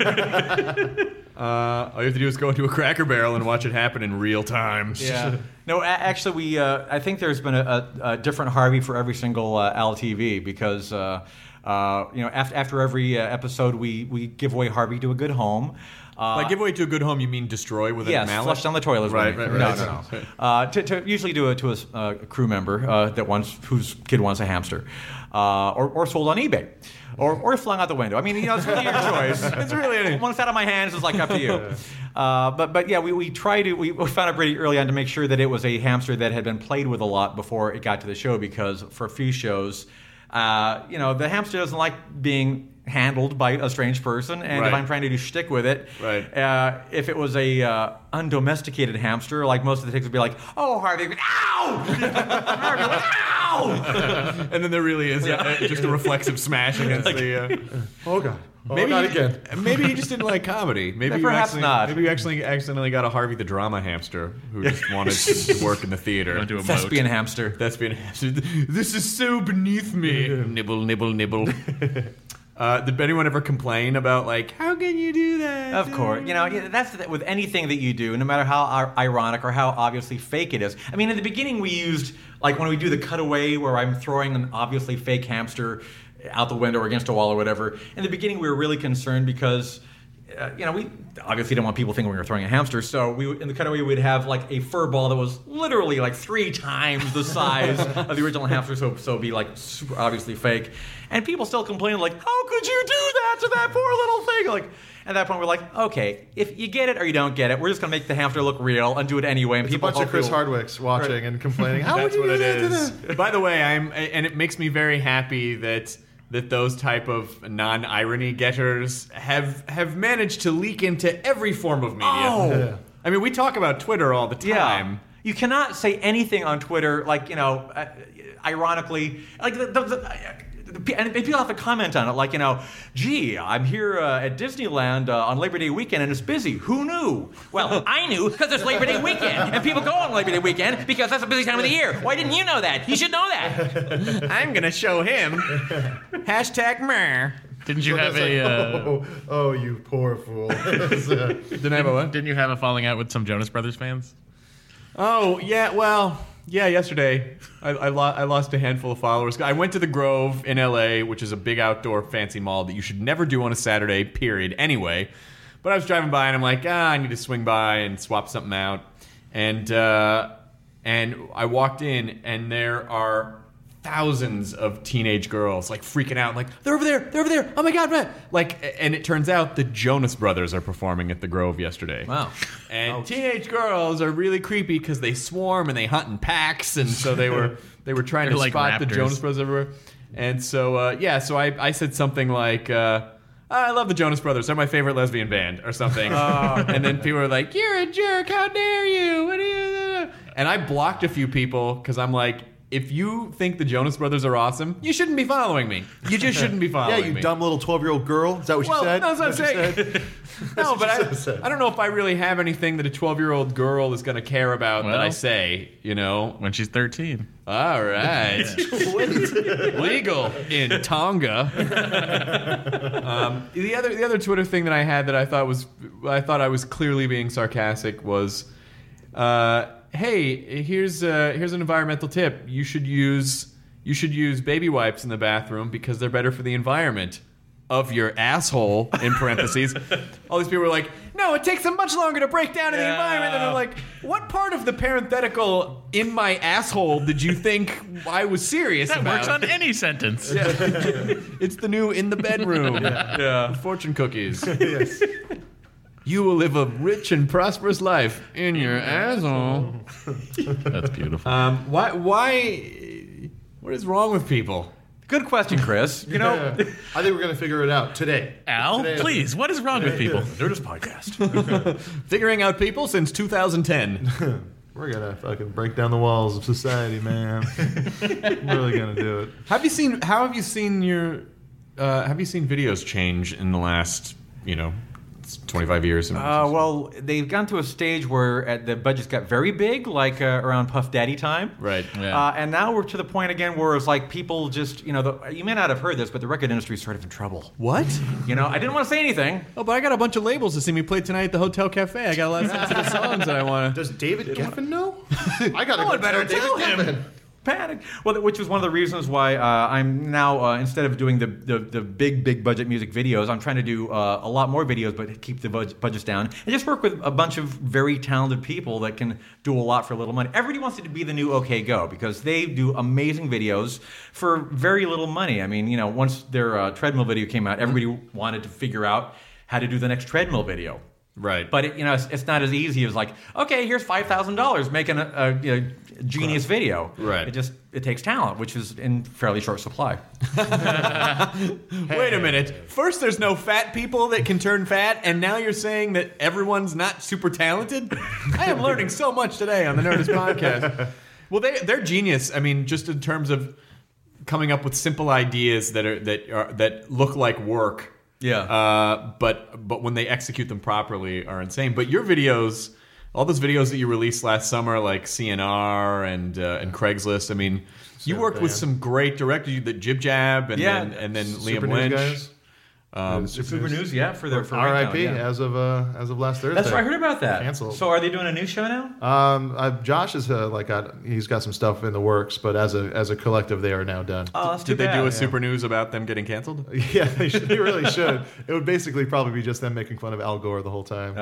uh, all you have to do is go into a Cracker Barrel and watch it happen in real time. Yeah. No, a- actually, we. Uh, I think there's been a, a, a different Harvey for every single uh, Al T V because uh, Uh, you know, after after every uh, episode, we we give away Harvey to a good home. Uh, By give away to a good home, you mean destroy with a yes, mallet? flush down the toilet. Right, right, right. No, no, no. Uh, to, to usually do it to a, uh, a crew member uh, that wants whose kid wants a hamster, uh, or or sold on eBay. Or, or flung out the window. I mean, you know, it's really your choice. It's really one out of my hands is like up to you. Uh, but but yeah, we, we try to we found out pretty early on to make sure that it was a hamster that had been played with a lot before it got to the show, because for a few shows, uh, you know, the hamster doesn't like being handled by a strange person, and Right. if I'm trying to do shtick with it, Right. uh, if it was a uh, undomesticated hamster, like most of the ticks would be like, "Oh, Harvey, ow!" Harvey, ow! And then there really is uh, just a reflexive smash against the. Uh, Oh god. Oh, maybe not you- again. Maybe he just didn't like comedy. Maybe you Perhaps actually, not. Maybe you actually accidentally got a Harvey the Drama hamster who just wanted to work in the theater. Went to a Thespian moat. hamster. Thespian hamster. This is so beneath me. Nibble, nibble, nibble. Uh, did anyone ever complain about, like, how can you do that? Of course, you know yeah, that's the, with anything that you do, no matter how ir- ironic or how obviously fake it is. I mean, in the beginning, we used like when we do the cutaway where I'm throwing an obviously fake hamster out the window or against a wall or whatever. In the beginning, we were really concerned because. Uh, you know, we obviously didn't want people thinking we were throwing a hamster, so we in the cutaway we'd have like a fur ball that was literally like three times the size of the original hamster, so so it'd be like super obviously fake. And people still complain like, "How could you do that to that poor little thing?" Like at that point, we're like, "Okay, if you get it or you don't get it, we're just gonna make the hamster look real and do it anyway." And It's a people bunch of hopefully Chris will- Hardwicks watching and complaining. How That's would you what do it that to is. them? By the way, I'm, and it makes me very happy that that those type of non-irony getters have have managed to leak into every form of media. Oh. Yeah. I mean, we talk about Twitter all the Yeah. time. You cannot say anything on Twitter, like, you know, uh, ironically, like, the, the, the, and people have to comment on it, like, you know, gee, I'm here uh, at Disneyland uh, on Labor Day weekend and it's busy. Who knew? Well, I knew because it's Labor Day weekend and people go on Labor Day weekend because that's a busy time of the year. Why didn't you know that? You should know that. I'm gonna show him. Hashtag mer. Didn't you have It's like, a? Uh, oh, oh, you poor fool. It's, uh, Didn't I have a what? didn't you have a falling out with some Jonas Brothers fans? Oh, yeah, well, yeah, yesterday I, I, lo- I lost a handful of followers. I went to the Grove in L A, which is a big outdoor fancy mall that you should never do on a Saturday, period, anyway. But I was driving by and I'm like, ah, I need to swing by and swap something out. And, uh, and I walked in and there are thousands of teenage girls like freaking out, like, they're over there, they're over there, oh my god, man. Like, and it turns out the Jonas Brothers are performing at the Grove yesterday. Wow. And teenage girls are really creepy because they swarm and they hunt in packs, and so they were they were trying to They're like spot the raptors. Jonas Brothers everywhere. And so uh, yeah, so I, I said something like, uh, I love the Jonas Brothers, they're my favorite lesbian band, or something. And then people were like, you're a jerk, how dare you? What are you? And I blocked a few people because I'm like, if you think the Jonas Brothers are awesome, you shouldn't be following me. You just shouldn't be yeah, following me. you dumb little twelve-year-old girl. Is that what Well, you said? that's what I'm Is that what you saying. said? No, what but you I, said. I don't know if I really have anything that a twelve-year-old girl is going to care about that Well. I say, you know. When she's thirteen. All right. Legal in Tonga. um, the other the other Twitter thing that I had that I thought was I thought I was clearly being sarcastic was uh, hey, here's uh, here's an environmental tip. You should use you should use baby wipes in the bathroom because they're better for the environment. Of your asshole, in parentheses. All these people were like, no, it takes them much longer to break down in the Yeah. environment. And I'm like, what part of the parenthetical in my asshole did you think I was serious That about? works on any sentence. It's the new in the bedroom. Yeah. With fortune cookies. Yes. You will live a rich and prosperous life in your asshole. That's beautiful. Um, why? Why? What is wrong with people? Good question, Chris. You know, I think we're going to figure it out today. Al, Today- please, what is wrong with people? Nerdist podcast. Figuring out people since two thousand ten. We're going to fucking break down the walls of society, man. I'm really going to do it. Have you seen? How have you seen your? Uh, have you seen videos change in the last, you know, twenty-five years? Uh, well, they've gone to a stage where uh, the budgets got very big, like uh, around Puff Daddy time. Right. Yeah. Uh, and now we're to the point again where it's like people just, you know, the, you may not have heard this, but the record industry is sort of in trouble. What? You know, I didn't want to say anything. Oh, but I got a bunch of labels to see me play tonight at the Hotel Cafe. I got a lot of sensitive songs that I want to. Does David Geffen know? I got to Oh, go I'd better tell David tell him. Geffen. Panic. Well, which was one of the reasons why uh, I'm now uh, instead of doing the, the the big big budget music videos, I'm trying to do uh, a lot more videos, but keep the budget, budgets down and just work with a bunch of very talented people that can do a lot for a little money. Everybody wants it to be the new OK Go because they do amazing videos for very little money. I mean, you know, once their uh, treadmill video came out, everybody wanted to figure out how to do the next treadmill video. Right. But, it, you know, it's, it's not as easy as like, okay, here's five thousand dollars making a, a you know, genius video. Right. It just, it takes talent, which is in fairly short supply. Wait a minute. First there's no fat people that can turn fat, and now you're saying that everyone's not super talented? I am learning so much today on the Nerdist Podcast. Well, they, they're genius. I mean, just in terms of coming up with simple ideas that are that are that look like work. Yeah. Uh, but but when they execute them properly are insane. But your videos, all those videos that you released last summer, like C N R and uh, and Craigslist, I mean, you worked with some great directors, the Jib Jab and Yeah. then and then Super Liam News Lynch. guys. Um, Super Super News, yeah, for their for R I P Ringtone, yeah. as of uh, as of last Thursday. That's right, I heard about that. Canceled. So are they doing a new show now? Um, uh, Josh is uh, like got, he's got some stuff in the works, but as a as a collective, they are now done. Oh, that's too Did they bad. do a Super News about them getting canceled? Yeah, they, should, they really should. It would basically probably be just them making fun of Al Gore the whole time.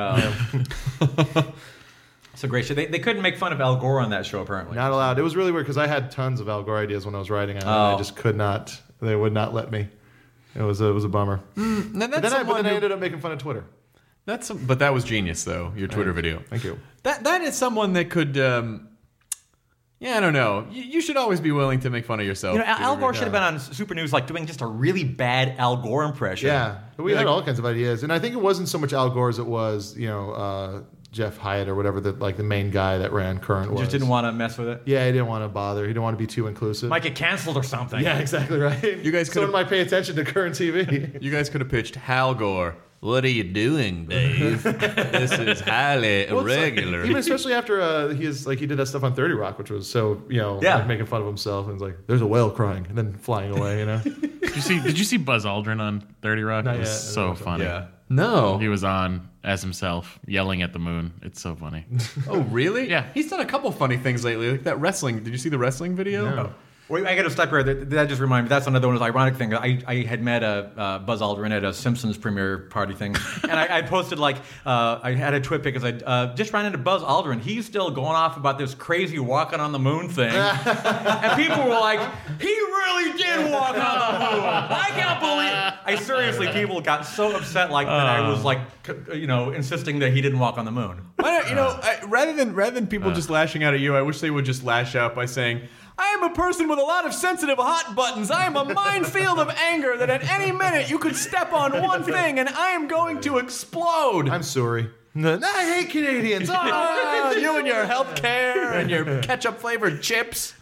Oh. It's a great show. They, they couldn't make fun of Al Gore on that show, apparently. Not allowed. It was really weird because I had tons of Al Gore ideas when I was writing it, and Oh. I just could not. They would not let me. It was a, it was a bummer. Mm, that's But then, I, but someone then I who- ended up making fun of Twitter. That's some, but that was genius though. Your Twitter video. Thank you. That that is someone that could. Um, yeah, I don't know. You, you should always be willing to make fun of yourself. You know, Al, Al Gore Yeah. should have been on Super News, like doing just a really bad Al Gore impression. Yeah, but we Yeah, had like- all kinds of ideas, and I think it wasn't so much Al Gore as it was, you know, uh, Jeff Hyatt or whatever, the like the main guy that ran Current was. Just didn't want to mess with it. Yeah, he didn't want to bother. He didn't want to be too inclusive. Might get canceled or something. Yeah, exactly right. You guys Someone could've- might pay attention to Current T V. You guys could have pitched Hal Gore. What are you doing, Dave? This is highly Well, it's like- irregular. even especially after uh, he is like he did that stuff on thirty Rock, which was so you know Yeah. like making fun of himself, and it's like there's a whale crying and then flying away. You know, Did you see? Did you see Buzz Aldrin on thirty Rock? Not It was yet. so funny. Yeah. no. He was on as himself, yelling at the moon. It's so funny. Oh, really? Yeah. He's done a couple funny things lately, like that wrestling. Did you see the wrestling video? No. Wait, I got to stop here. That, that just reminded me. That's another one of the ironic thing. I, I had met a uh, Buzz Aldrin at a Simpsons premiere party thing, and I, I posted like uh, I had a tweet because I uh, just ran into Buzz Aldrin. He's still going off about this crazy walking on the moon thing, and people were like, "He really did walk on the moon." I can't believe. I seriously, people got so upset like that. I was like, c- you know, insisting that he didn't walk on the moon. Why don't, you know, I, rather than rather than people just lashing out at you, I wish they would just lash out by saying, "I am a person with a lot of sensitive hot buttons. I am a minefield of anger that at any minute you could step on one thing and I am going to explode." I'm sorry. No, I hate Canadians. Ah, you and your health care and your ketchup flavored chips.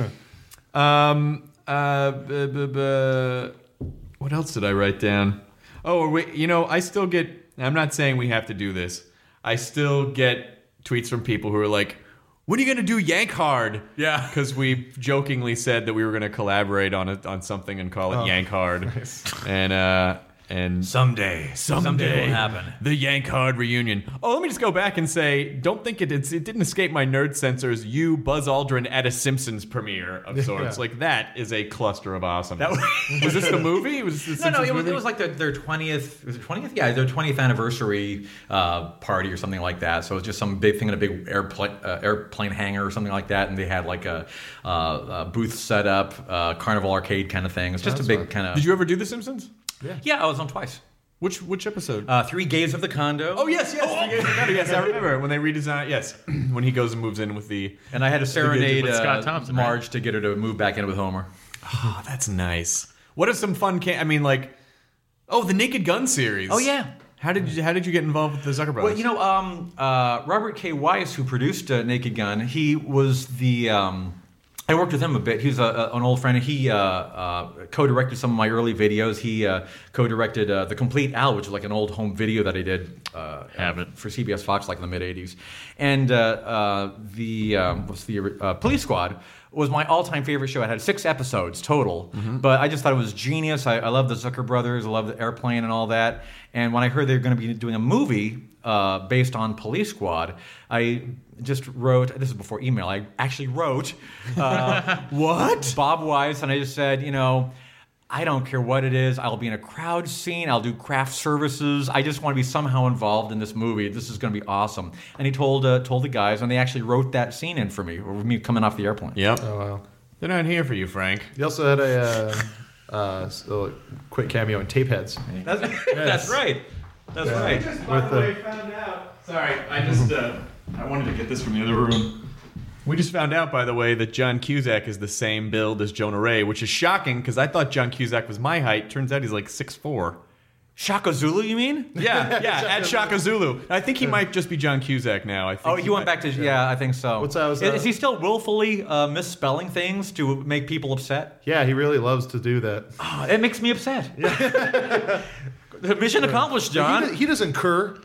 um. Uh. B- b- b- what else did I write down? Oh, wait. You know, I still get. I'm not saying we have to do this. I still get tweets from people who are like, "When are you gonna do Yank Hard?" Yeah. because we jokingly said that we were gonna collaborate on it on something and call it Oh, Yank Hard, and uh. And Someday, someday, it will happen. the Yank Hard reunion. Oh, let me just go back and say, don't think it it's, it didn't escape my nerd sensors. You, Buzz Aldrin, at a Simpsons premiere of sorts. Yeah. Like, that is a cluster of awesomeness. was this the movie? Was this the No, no, Simpsons it was, movie? it was like their, their twentieth, was it twentieth? Yeah, their twentieth anniversary uh, party or something like that. So it was just some big thing in a big airplane, uh, airplane hangar or something like that. And they had like a, uh, a booth set up, uh, Carnival Arcade kind of thing. It's just a That's big fun. kind of... Did you ever do The Simpsons? Yeah, I was on twice. Which which episode? Uh, Three Gays of the Condo. oh, yes, yes. Oh, yes, yes, I remember when they redesigned. Yes, when he goes and moves in with the... And I had to serenade with uh, Scott Thompson, right? Marge to get her to move back in with Homer. Oh, that's nice. What are some fun... Can- I mean, like... Oh, the Naked Gun series. Oh, yeah. How did you How did you get involved with the Zucker Brothers? Well, you know, um, uh, Robert K. Weiss, who produced uh, Naked Gun, he was the... Um, I worked with him a bit. He was a, a, an old friend. He uh, uh, co-directed some of my early videos. He uh, co-directed uh, The Complete Al, which is like an old home video that I did uh, Have it. for C B S Fox like in the mid-eighties. And uh, uh, the, um, what's the uh, Police Squad was my all-time favorite show. It had six episodes total, but I just thought it was genius. I, I love the Zucker Brothers. I love the Airplane and all that. And when I heard they were going to be doing a movie uh, based on Police Squad, I just wrote, this is before email, I actually wrote, uh, What? Bob Weiss, and I just said, you know, I don't care what it is. I'll be in a crowd scene. I'll do craft services. I just want to be somehow involved in this movie. This is going to be awesome. And he told uh, told the guys, and they actually wrote that scene in for me, with me coming off the airplane. Yep. Oh, wow. They're not here for you, Frank. He also had a uh, uh, a quick cameo in Tapeheads. That's, that's right. That's Yeah. right. Just, by the way, found out. Sorry, I just uh, I wanted to get this from the other room. We just found out, by the way, that John Cusack is the same build as Jonah Ray, which is shocking because I thought John Cusack was my height. Turns out he's like six foot four. Shaka Zulu, you mean? Yeah, yeah, at Shaka Zulu. I think he might just be John Cusack now. I think Oh, he went back to, yeah, I think so. What's that, was is, that? is he still willfully uh, misspelling things to make people upset? Yeah, he really loves to do that. Oh, it makes me upset. Mission accomplished, John. He, he doesn't cur.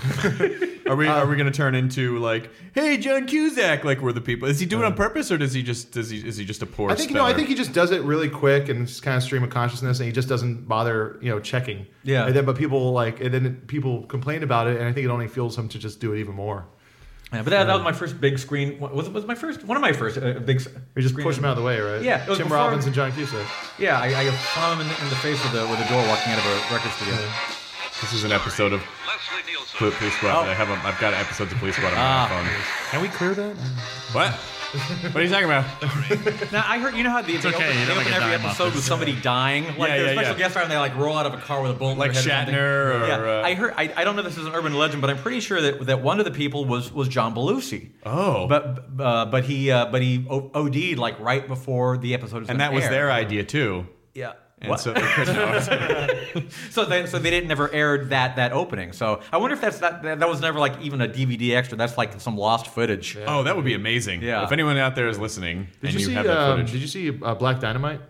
Are we are we going to turn into like, hey, John Cusack, like we're the people? Is he doing it on purpose, or does he just does he is he just a poor? I think speller? no. I think he just does it really quick and it's kind of stream of consciousness, and he just doesn't bother, you know, checking. Yeah. And then, but people like, and then people complain about it, and I think it only fuels him to just do it even more. Yeah, but that, that was my first big screen. Was it was my first one of my first uh, big. We just screen- push him out of the way, right? Yeah, it was Tim before- Robbins and John Cusack. Yeah, I, I saw him in the, in the face with the with the door walking out of a record studio. This is an episode of Pol- Police Squad. Oh. I have a, I've got episodes of Police Squad on Ah. my phone. Can we clear that? What? What are you talking about? Now I heard you know how the, It's they okay, open, you they don't open like a every dime off episode this. with somebody dying, like Yeah, there's yeah, a special yeah. guest star, and they like roll out of a car with a bullet in Like their head or something. Shatner or, yeah, uh, I heard. I, I don't know if this is an urban legend, but I'm pretty sure that that one of the people was was John Belushi. Oh. but uh, but he uh, but he O- OD'd like right before the episode was And gonna that was air. their idea too. Yeah. And What? so, no, So they so they didn't never aired that that opening. So I wonder if that's that that was never like even a D V D extra. That's like some lost footage. oh, that would be amazing. Yeah. If anyone out there is listening Did and you, you, see? have that Um, footage. did you see uh, Black Dynamite?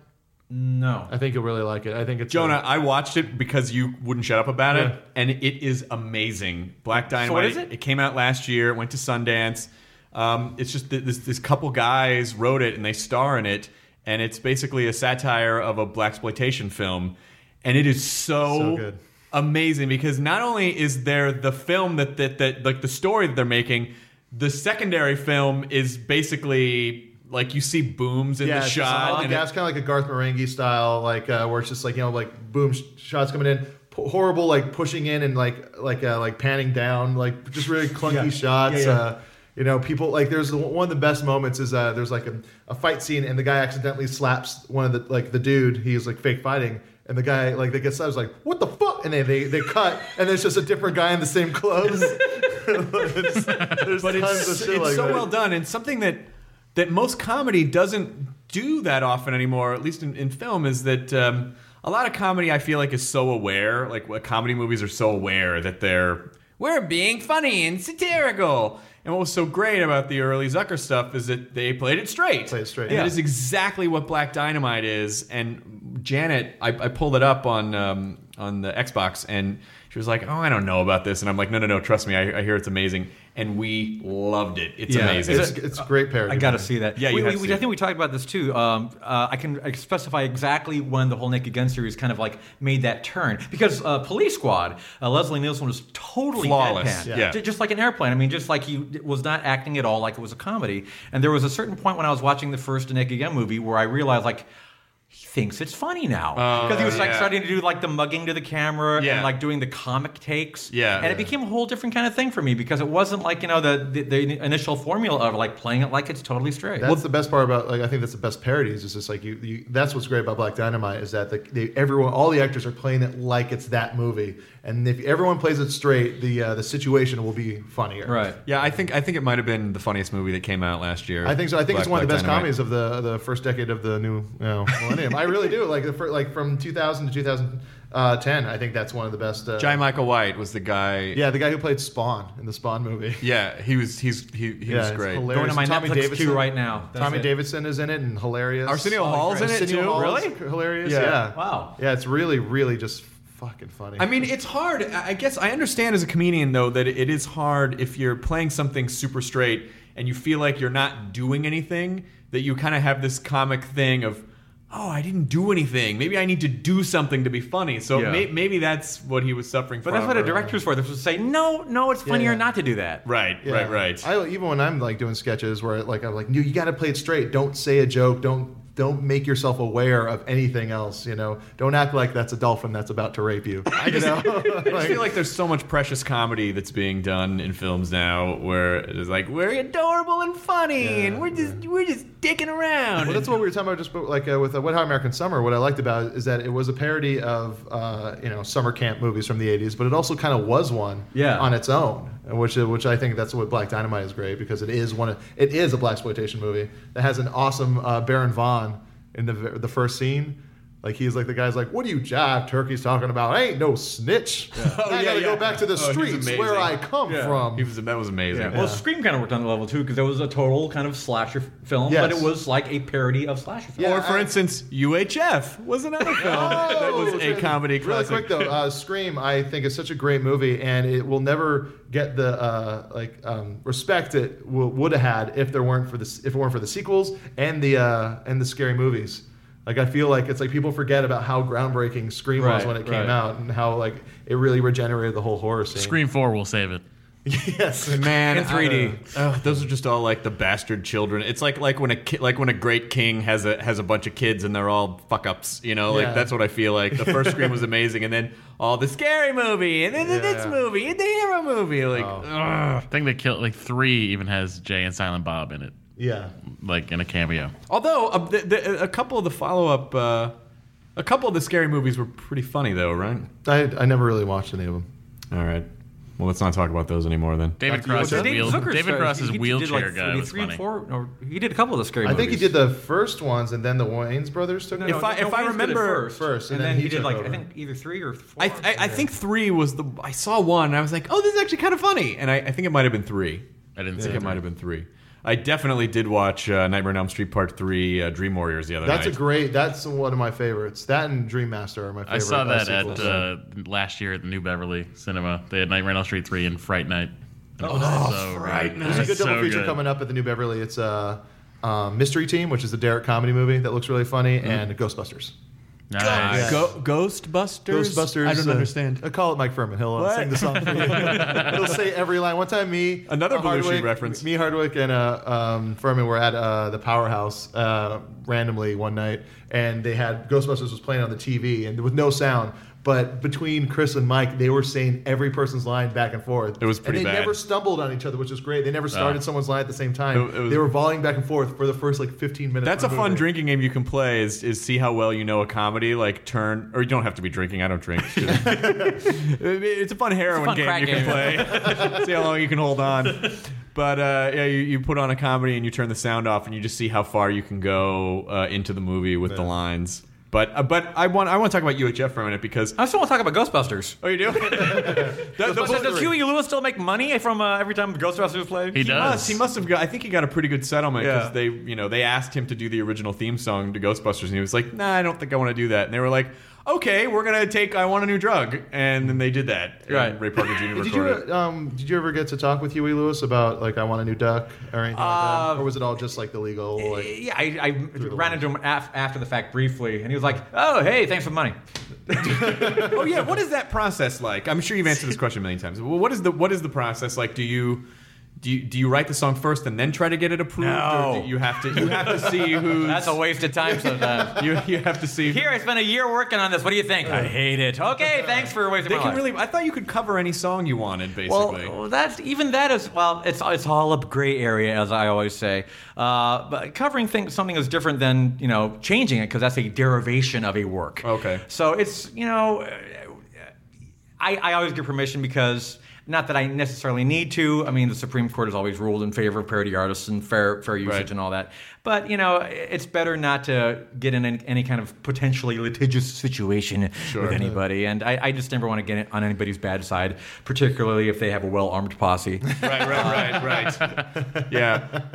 No. I think you'll really like it. I think it's Jonah, uh, I watched it because you wouldn't shut up about Yeah. it, and it is amazing. Black Dynamite. what is it? It came out last year. It went to Sundance. Um, it's just that this this couple guys wrote it and they star in it, and it's basically a satire of a blaxploitation film, and it is so, So good. amazing because not only is there the film that that that like the story that they're making, the secondary film is basically. Like you see booms in yeah, the it's just shot, all and gas, kind of like a Garth Marenghi style, like uh, where it's just like you know, like boom sh- shots coming in, p- horrible like pushing in and like like uh, like panning down, like just really clunky Yeah. shots. Yeah, yeah. Uh, you know, people like there's the, one of the best moments is uh, there's like a, a fight scene and the guy accidentally slaps one of the like the dude. He's like fake fighting. And the guy, like, they get slapped, is like, what the fuck? And they, they, they cut, and there's just a different guy in the same clothes. It's- there's but tons it's, of shit it's like so that. well done and something that that most comedy doesn't do that often anymore, at least in, in film, is that um, a lot of comedy I feel like is so aware, like what comedy movies are so aware that they're we're being funny and satirical. And what was so great about the early Zucker stuff is that they played it straight. Played it straight, And yeah. it is exactly what Black Dynamite is. And Janet, I, I pulled it up on um, on the Xbox, and she was like, "Oh, I don't know about this." And I'm like, "No, no, no, trust me. I, I hear it's amazing." And we loved it. It's Yeah. amazing. It's, it's a great parody. I got to man. see that. Yeah, you we, have we, to we- see I it. think we talked about this too. Um, uh, I can I can specify exactly when the whole Naked Gun series kind of like made that turn because uh, Police Squad, uh, Leslie Nielsen was totally Flawless. deadpan. Yeah. Yeah. J- just like an airplane. I mean, just like he was not acting at all like it was a comedy. And there was a certain point when I was watching the first Naked Gun movie where I realized like. He thinks it's funny now because he was like yeah. starting to do like the mugging to the camera Yeah. and like doing the comic takes. Yeah. and it became a whole different kind of thing for me because it wasn't like you know the the, the initial formula of like playing it like it's totally straight. That's the best part about like I think that's the best parodies is just like you, you that's what's great about Black Dynamite is that the, they, everyone all the actors are playing it like it's that movie, and if everyone plays it straight, the uh, the situation will be funnier. Right. Yeah, I think I think it might have been the funniest movie that came out last year. I think so. I think Black- it's one of the Black best Dynamite. comedies of the the first decade of the new you know, millennium. I really do. Like the fir- like from two thousand to two thousand ten, I think that's one of the best. Uh, Jai Michael White was the guy. yeah, the guy who played Spawn in the Spawn movie. yeah, he was. He's he, he Yeah, was it's great. hilarious. Going to my Tommy Netflix Davidson. queue right now. That's Tommy it. Davidson is in it and hilarious. Arsenio Hall's in it Arsenio too. Hall is Really? hilarious. Yeah. Yeah. Wow. Yeah, it's really really just fucking funny. I mean, it's hard. I I guess I understand as a comedian though that it is hard if you're playing something super straight and you feel like you're not doing anything. That you kind of have this comic thing of, oh, I didn't do anything. Maybe I need to do something to be funny. So Yeah. may, maybe that's what he was suffering But from. that's what a or- director's for. They're supposed to say, no, no, it's funnier yeah. not to do that. Right, Yeah. right, right. I even when I'm like doing sketches where like I'm like, you, you got to play it straight. Don't say a joke. Don't don't make yourself aware of anything else. You know, don't act like that's a dolphin that's about to rape you. I just, know? I just feel like there's so much precious comedy that's being done in films now, where it's like we're adorable and funny, Yeah, and we're just we're just dicking around. Well, that's what we were talking about just like uh, with uh, Wet Hot American Summer. What I liked about it is that it was a parody of uh, you know summer camp movies from the eighties, but it also kind of was one Yeah. on its own, which uh, which I think that's what Black Dynamite is great because it is one of, it is a blaxploitation movie that has an awesome uh, Baron Vaughn in the the first scene. Like he's like the guy's like, what are you jive turkeys talking about? I ain't no snitch. I Oh, yeah, gotta yeah. go back to the Oh, he's streets amazing. where I come Yeah. from. He was, that was amazing. Yeah. Well, Scream kind of worked on the level too because it was a total kind of slasher film, Yes. but it was like a parody of slasher film. Yeah, Or, for I- instance, U H F was another film that was a comedy Really classic. quick though, uh, Scream I think is such a great movie, and it will never get the uh, like um, respect it w- would have had if there weren't for the if it weren't for the sequels and the uh, and the scary movies. Like I feel like it's like people forget about how groundbreaking Scream was Right, when it came right. out, and how like it really regenerated the whole horror scene. Scream four will save it. yes, Man, In three D. I- oh, those are just all like the bastard children. It's like like when a ki- like when a great king has a has a bunch of kids and they're all fuck ups. You know, like Yeah. that's what I feel like. The first Scream was amazing, and then all the scary movie, and then the this Yeah. movie, and the hero movie. Like, Oh. ugh. I think they killed like three even has Jay and Silent Bob in it, yeah. like in a cameo. although uh, the, the, a couple of the follow up, uh, a couple of the scary movies were pretty funny though, right? I I never really watched any of them. All right. Well, let's not talk about those anymore then. David After you Cross's watch it? wheel, Zucker's David uh, Cross's he did wheelchair like guy three, was three funny. and four. Or he did a couple of the scary I think he movies. did the first ones, and then the Wayans brothers took it. If I- if I Wayans did it remember- first, First, and, and then, then he, he did took like over. I think either three or four. I, I, I think three was the. I saw one and I was like, oh, this is actually kind of funny. And I, I think it might have been three. I didn't I see think it. it might have been three. I definitely did watch uh, Nightmare on Elm Street Part three, uh, Dream Warriors the other That's night. a great. That's one of my favorites. That and Dream Master are my favorite. I saw uh, that at sequels. uh, last year at the New Beverly Cinema. They had Nightmare on Elm Street three and Fright Night. Oh, so Fright good. Night. There's a good So double feature good. coming up at the New Beverly. It's a uh, Mystery Team, which is the Derek comedy movie that looks really funny, Mm-hmm. and Ghostbusters. Nice. Go- Ghostbusters? Ghostbusters. I don't uh, understand. I call it Mike Furman. He'll uh, What? sing the song for you. He'll say every line. One time, me, Another uh, Belushi Hardwick, reference. Me, Hardwick, and uh, um, Furman were at uh, the Powerhouse uh, randomly one night, and they had Ghostbusters was playing on the T V and with no sound. But between Chris and Mike, they were saying every person's line back and forth. It was pretty and they bad. never stumbled on each other, which is great. They never started Oh. someone's line at the same time. It- it was- they were volleying back and forth for the first like fifteen minutes. That's a of the fun movie. drinking game you can play. Is is see how well you know a comedy. Like turn, or you don't have to be drinking. I don't drink. It's a fun heroin fun game crack you can game. play. See how long you can hold on. But uh, yeah, you, you put on a comedy and you turn the sound off, and you just see how far you can go uh, into the movie with the lines. But uh, but I want I want to talk about U H F for a minute because I still want to talk about Ghostbusters. oh you do. That- the- Does, does Huey Lewis still make money from uh, every time Ghostbusters play? He He does. must. He must have got. I think he got a pretty good settlement because Yeah. they, you know, they asked him to do the original theme song to Ghostbusters, and he was like, "Nah, I don't think I want to do that." And they were like, "Okay, we're gonna take I Want a New Drug," and then they did that. And Right. Ray Parker Junior Did recorded. you um did you ever get to talk with Huey Lewis about like I Want a New Duck or anything like Uh, that, or was it all just like the legal like? Yeah, I, I ran into him af- after the fact briefly, and he was like, "Oh, hey, thanks for the money." oh yeah, what is that process like? I'm sure you've answered this question a million times. Well, what is the what is the process like? Do you do you, do you write the song first and then try to get it approved, No. or do you have to you have to see who's That's a waste of time sometimes. you you have to see Here, I spent a year working on this. What do you think? I hate it. Okay, thanks for wasting They my can life. really. I thought you could cover any song you wanted, basically. Well, that's even that is well, it's it's all a gray area, as I always say. Uh, but covering things, something is different than you know changing it because that's a derivation of a work. Okay. So it's you know, I I always give permission because. Not that I necessarily need to. I mean, the Supreme Court has always ruled in favor of parody artists and fair fair usage Right. and all that. But you know, it's better not to get in any, any kind of potentially litigious situation with anybody. And I, I just never want to get on anybody's bad side, particularly if they have a well armed posse. right, right, right, right. Yeah.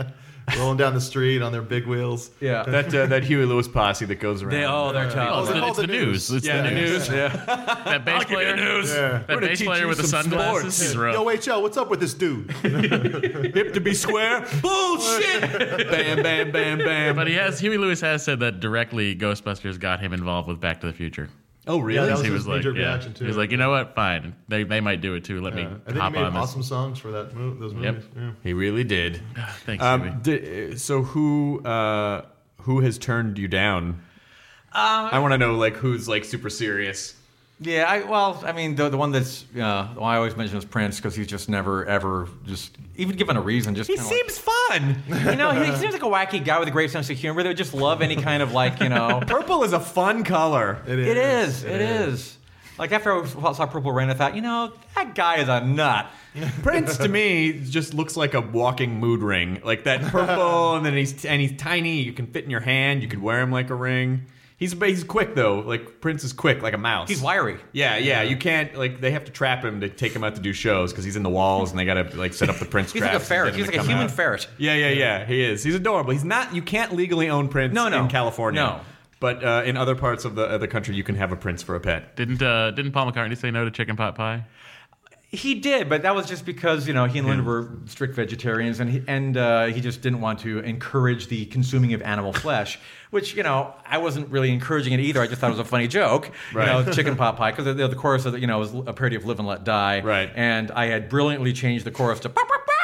rolling down the street on their big wheels. Yeah. That uh, that Huey Lewis posse that goes around. They, oh, they're Oh, tough. it's, the, it's the news. It's Yeah, the the news. news. That bass player. news. Yeah. That We're gonna bass teach player you with the some sunglasses. sports. He's rough. Yo, H L, what's up with this dude? Hip to be square. Bullshit. Bam, bam, bam, bam. But he has Huey Lewis has said that directly Ghostbusters got him involved with Back to the Future. Oh, really? Yeah, that was he his was like, major yeah. reaction, too. He was like, you know what? Fine. They they might do it too. Let Yeah. me I think hop he made on awesome this. songs for that mo- those Yep. movies. Yeah. He really did. Thanks, Huey. Um, di- so who uh, who has turned you down? I want to know like who's like super serious. Yeah, I, well, I mean, the the one that's uh, the one I always mention is Prince because he's just never ever just even given a reason. Just He kinda seems fun. like, you know, he, he seems like a wacky guy with a great sense of humor. They would just love any kind of like you know. Purple is a fun color. It is. It is. It is. Like after I saw Purple Rain, I thought, you know, that guy is a nut. Prince to me just looks like a walking mood ring, like that purple, and then he's and he's tiny. You can fit in your hand. You could wear him like a ring. He's he's quick though. Like Prince is quick, like a mouse. He's wiry. Yeah, yeah. You can't like they have to trap him to take him out to do shows because he's in the walls and they gotta like set up the Prince He's traps. like a ferret. and get He's him like to a come human out. ferret. Yeah, yeah, yeah. He is. He's adorable. He's not. You can't legally own Prince No, no. in California. No. But uh, in other parts of the of the country, you can have a Prince for a pet. Didn't uh, didn't Paul McCartney say no to chicken pot pie? He did, but that was just because you know he and Linda were strict vegetarians, and he, and uh, he just didn't want to encourage the consuming of animal flesh. Which you know I wasn't really encouraging it either. I just thought it was a funny joke, Right. you know, chicken pot pie, because the, the chorus of the, you know was a parody of "Live and Let Die," Right. And I had brilliantly changed the chorus to.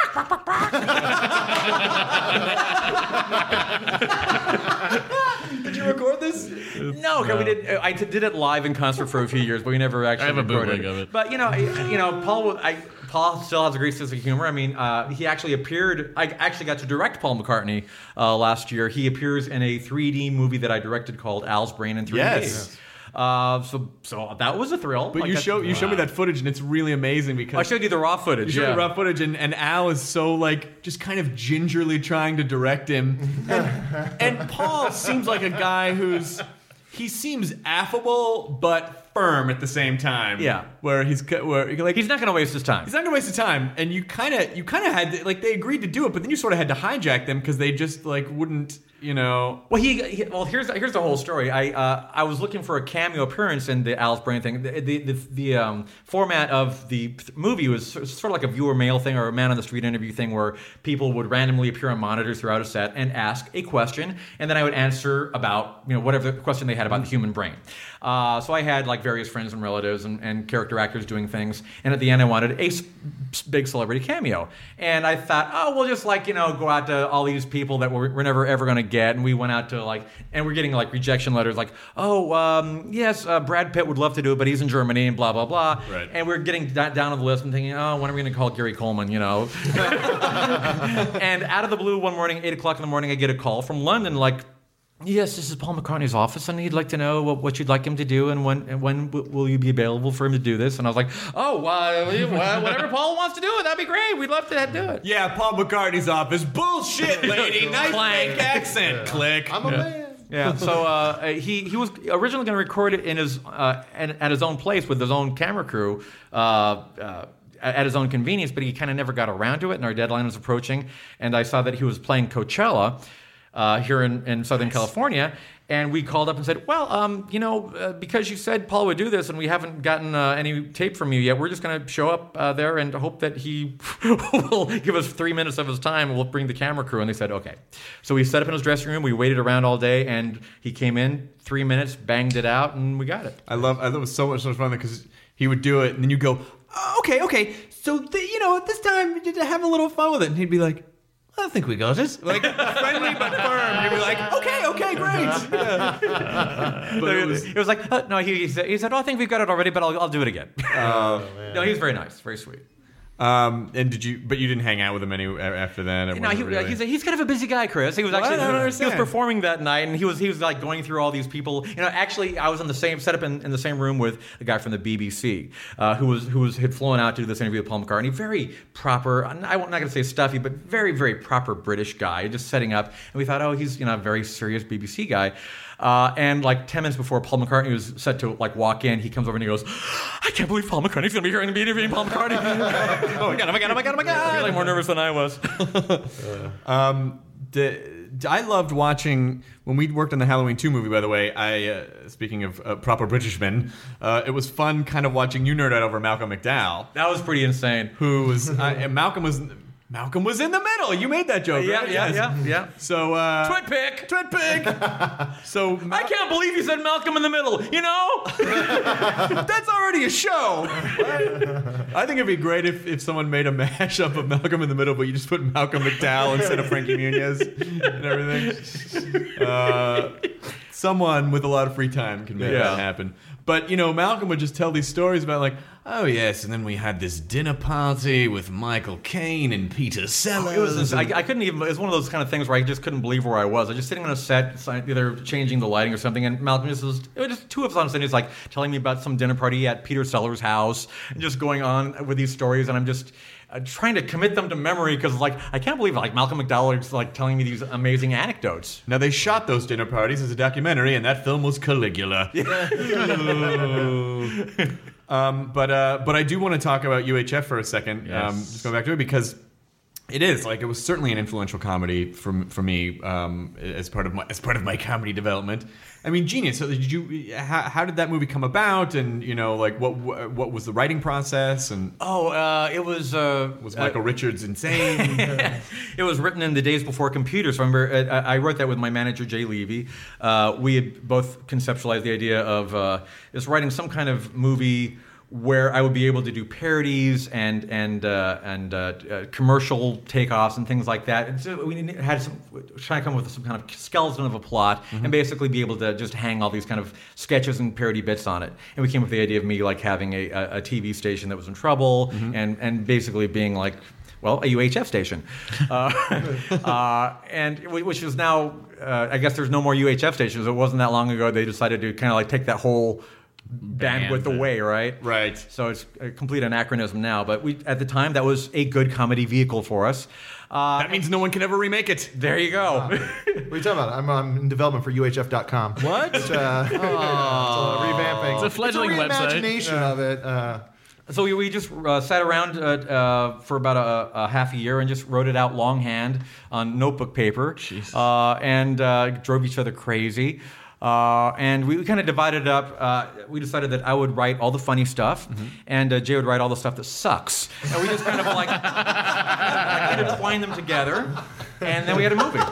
Did you record this? No, 'cause we did. I t- did it live in concert for a few years, but we never actually. I have a recorded bootleg of it. But you know, I- you know, Paul. I, Paul still has a great sense of humor. I mean, uh, he actually appeared. I actually got to direct Paul McCartney uh, last year. He appears in a three D movie that I directed called Al's Brain in three D. Yes. Uh, so, so that was a thrill. But Like, you that- show you showed me that footage and it's really amazing because I showed you the raw footage. You showed yeah. me raw footage, and, and Al is so like just kind of gingerly trying to direct him, and, and Paul seems like a guy who's he seems affable but firm at the same time. Yeah. where he's ca- where like He's not going to waste his time. he's not gonna waste the time, and you kind of you kind of had to, like they agreed to do it, but then you sort of had to hijack them because they just like wouldn't you know. Well, he, he well here's here's the whole story. I uh, I was looking for a cameo appearance in the Al's Brain thing. The the the, the um, format of the th- movie was sort of like a viewer mail thing or a man on the street interview thing where people would randomly appear on monitors throughout a set and ask a question, and then I would answer about you know whatever the question they had about the human brain. Uh, so I had like various friends and relatives and, and character actors doing things, and at the end I wanted a s- big celebrity cameo, and I thought, oh, we'll just like you know go out to all these people that we're, we're never ever going to get, and we went out to like, and we're getting like rejection letters like, oh, um, yes, uh, Brad Pitt would love to do it, but he's in Germany and blah blah blah, Right. and we're getting da- down on the list and thinking, oh, when are we going to call Gary Coleman, you know? And out of the blue, one morning, eight o'clock in the morning, I get a call from London like. Yes, this is Paul McCartney's office, and he'd like to know what, what you'd like him to do, and when and when w- will you be available for him to do this? And I was like, oh, uh, well, whatever Paul wants to do, that'd be great. We'd love to do it. Yeah, Paul McCartney's office. Bullshit, lady. Nice Clang. fake accent. Click. I'm a man. Yeah. So uh, he he was originally going to record it in his uh, at, at his own place with his own camera crew. Uh, uh, at his own convenience, but he kind of never got around to it, and our deadline was approaching. And I saw that he was playing Coachella uh, here in, in Southern California, and we called up and said, well, um, you know, uh, because you said Paul would do this, and we haven't gotten uh, any tape from you yet, we're just going to show up uh, there and hope that he will give us three minutes of his time, and we'll bring the camera crew. And they said, okay. So we set up in his dressing room, we waited around all day, and he came in, three minutes, banged it out, and we got it. I love. I thought it was so much so much fun because he would do it, and then you go, oh, okay, okay. So th- you know, this time you to have a little fun with it, and he'd be like, I think we got it. Like friendly but firm. He'd be like, okay, okay, great. Yeah. But it was, It was like, uh, no, he, he, said, he said, oh, I think we've got it already, but I'll, I'll do it again. uh, No, he was very nice, very sweet. um, and did you? But you didn't hang out with him any after that. Or No, he, wasn't really? he's, a, he's kind of a busy guy, Chris. He was Well, I actually don't he was understand. performing that night, and he was he was like going through all these people. You know, actually, I was in the same setup in, in the same room with a guy from the B B C uh, who was who was had flown out to do this interview with Paul McCartney. Very proper. I'm not going to say stuffy, but very very proper British guy, just setting up. And we thought, oh, he's you know a very serious B B C guy. Uh, and like ten minutes before Paul McCartney was set to like walk in, he comes over and he goes, I can't believe Paul McCartney's going to be here and be interviewing Paul McCartney. oh my God, oh my God, oh my God, oh my God. He was like more nervous than I was. Um, the, I loved watching when we worked on the Halloween two movie. By the way, I uh, speaking of uh, proper British men, uh, it was fun kind of watching you nerd out over Malcolm McDowell. That was pretty insane. Who was uh, and Malcolm was Malcolm was in the middle. You made that joke, Yeah, right? yeah, Yes. yeah, yeah. So uh, Twit pick. Twit pig. So I Mal- can't believe you said Malcolm in the Middle. You know? That's already a show. I think it'd be great if, if someone made a mashup of Malcolm in the Middle, but you just put Malcolm McDowell instead of Frankie Muniz and everything. Uh, someone with a lot of free time can make Yeah. that happen. But, you know, Malcolm would just tell these stories about, like, oh, yes, and then we had this dinner party with Michael Caine and Peter Sellers. It was. I, I couldn't even. It was one of those kind of things where I just couldn't believe where I was. I was just sitting on a set, either changing the lighting or something, and Malcolm just was. It was just two of us on set. He's like telling me about some dinner party at Peter Sellers' house, and just going on with these stories, and I'm just. Uh, trying to commit them to memory because, like, I can't believe like Malcolm McDowell is like telling me these amazing anecdotes. Now, they shot those dinner parties as a documentary, and that film was Caligula. um, but uh, but I do want to talk about U H F for a second. Yes. Um, just going back to it because it is like it was certainly an influential comedy for for me um, as part of my as part of my comedy development. I mean, genius. So did you? How, how did that movie come about? And you know, like what what was the writing process? And Oh, uh, it was. Uh, was Michael uh, Richards insane? It was written in the days before computers. So I remember uh, I wrote that with my manager Jay Levy. Uh, we had both conceptualized the idea of uh, just writing some kind of movie where I would be able to do parodies and and uh, and uh, uh, commercial takeoffs and things like that. And so we had some trying to come up with some kind of skeleton of a plot and basically be able to just hang all these kind of sketches and parody bits on it. And we came up with the idea of me like having a, a, a T V station that was in trouble and and basically being like. Well, a U H F station, uh, uh, and which is now, uh, I guess there's no more U H F stations. It wasn't that long ago they decided to kind of like take that whole bandwidth Band. away, right? Right. So it's a complete anachronism now. But we, at the time, that was a good comedy vehicle for us. Uh, That means no one can ever remake it. there you go. What are you talking about? I'm, I'm in development for U H F dot com. What? Which, uh, it's a revamping. It's a fledgling it's a website. reimagination of it. Uh, So we, we just uh, sat around uh, uh, for about a, a half a year and just wrote it out longhand on notebook paper, uh, and uh, drove each other crazy. Uh, and we, we kind of divided it up. Uh, we decided that I would write all the funny stuff, and uh, Jay would write all the stuff that sucks. And we just kind of like, like intertwined them together, and then we had a movie.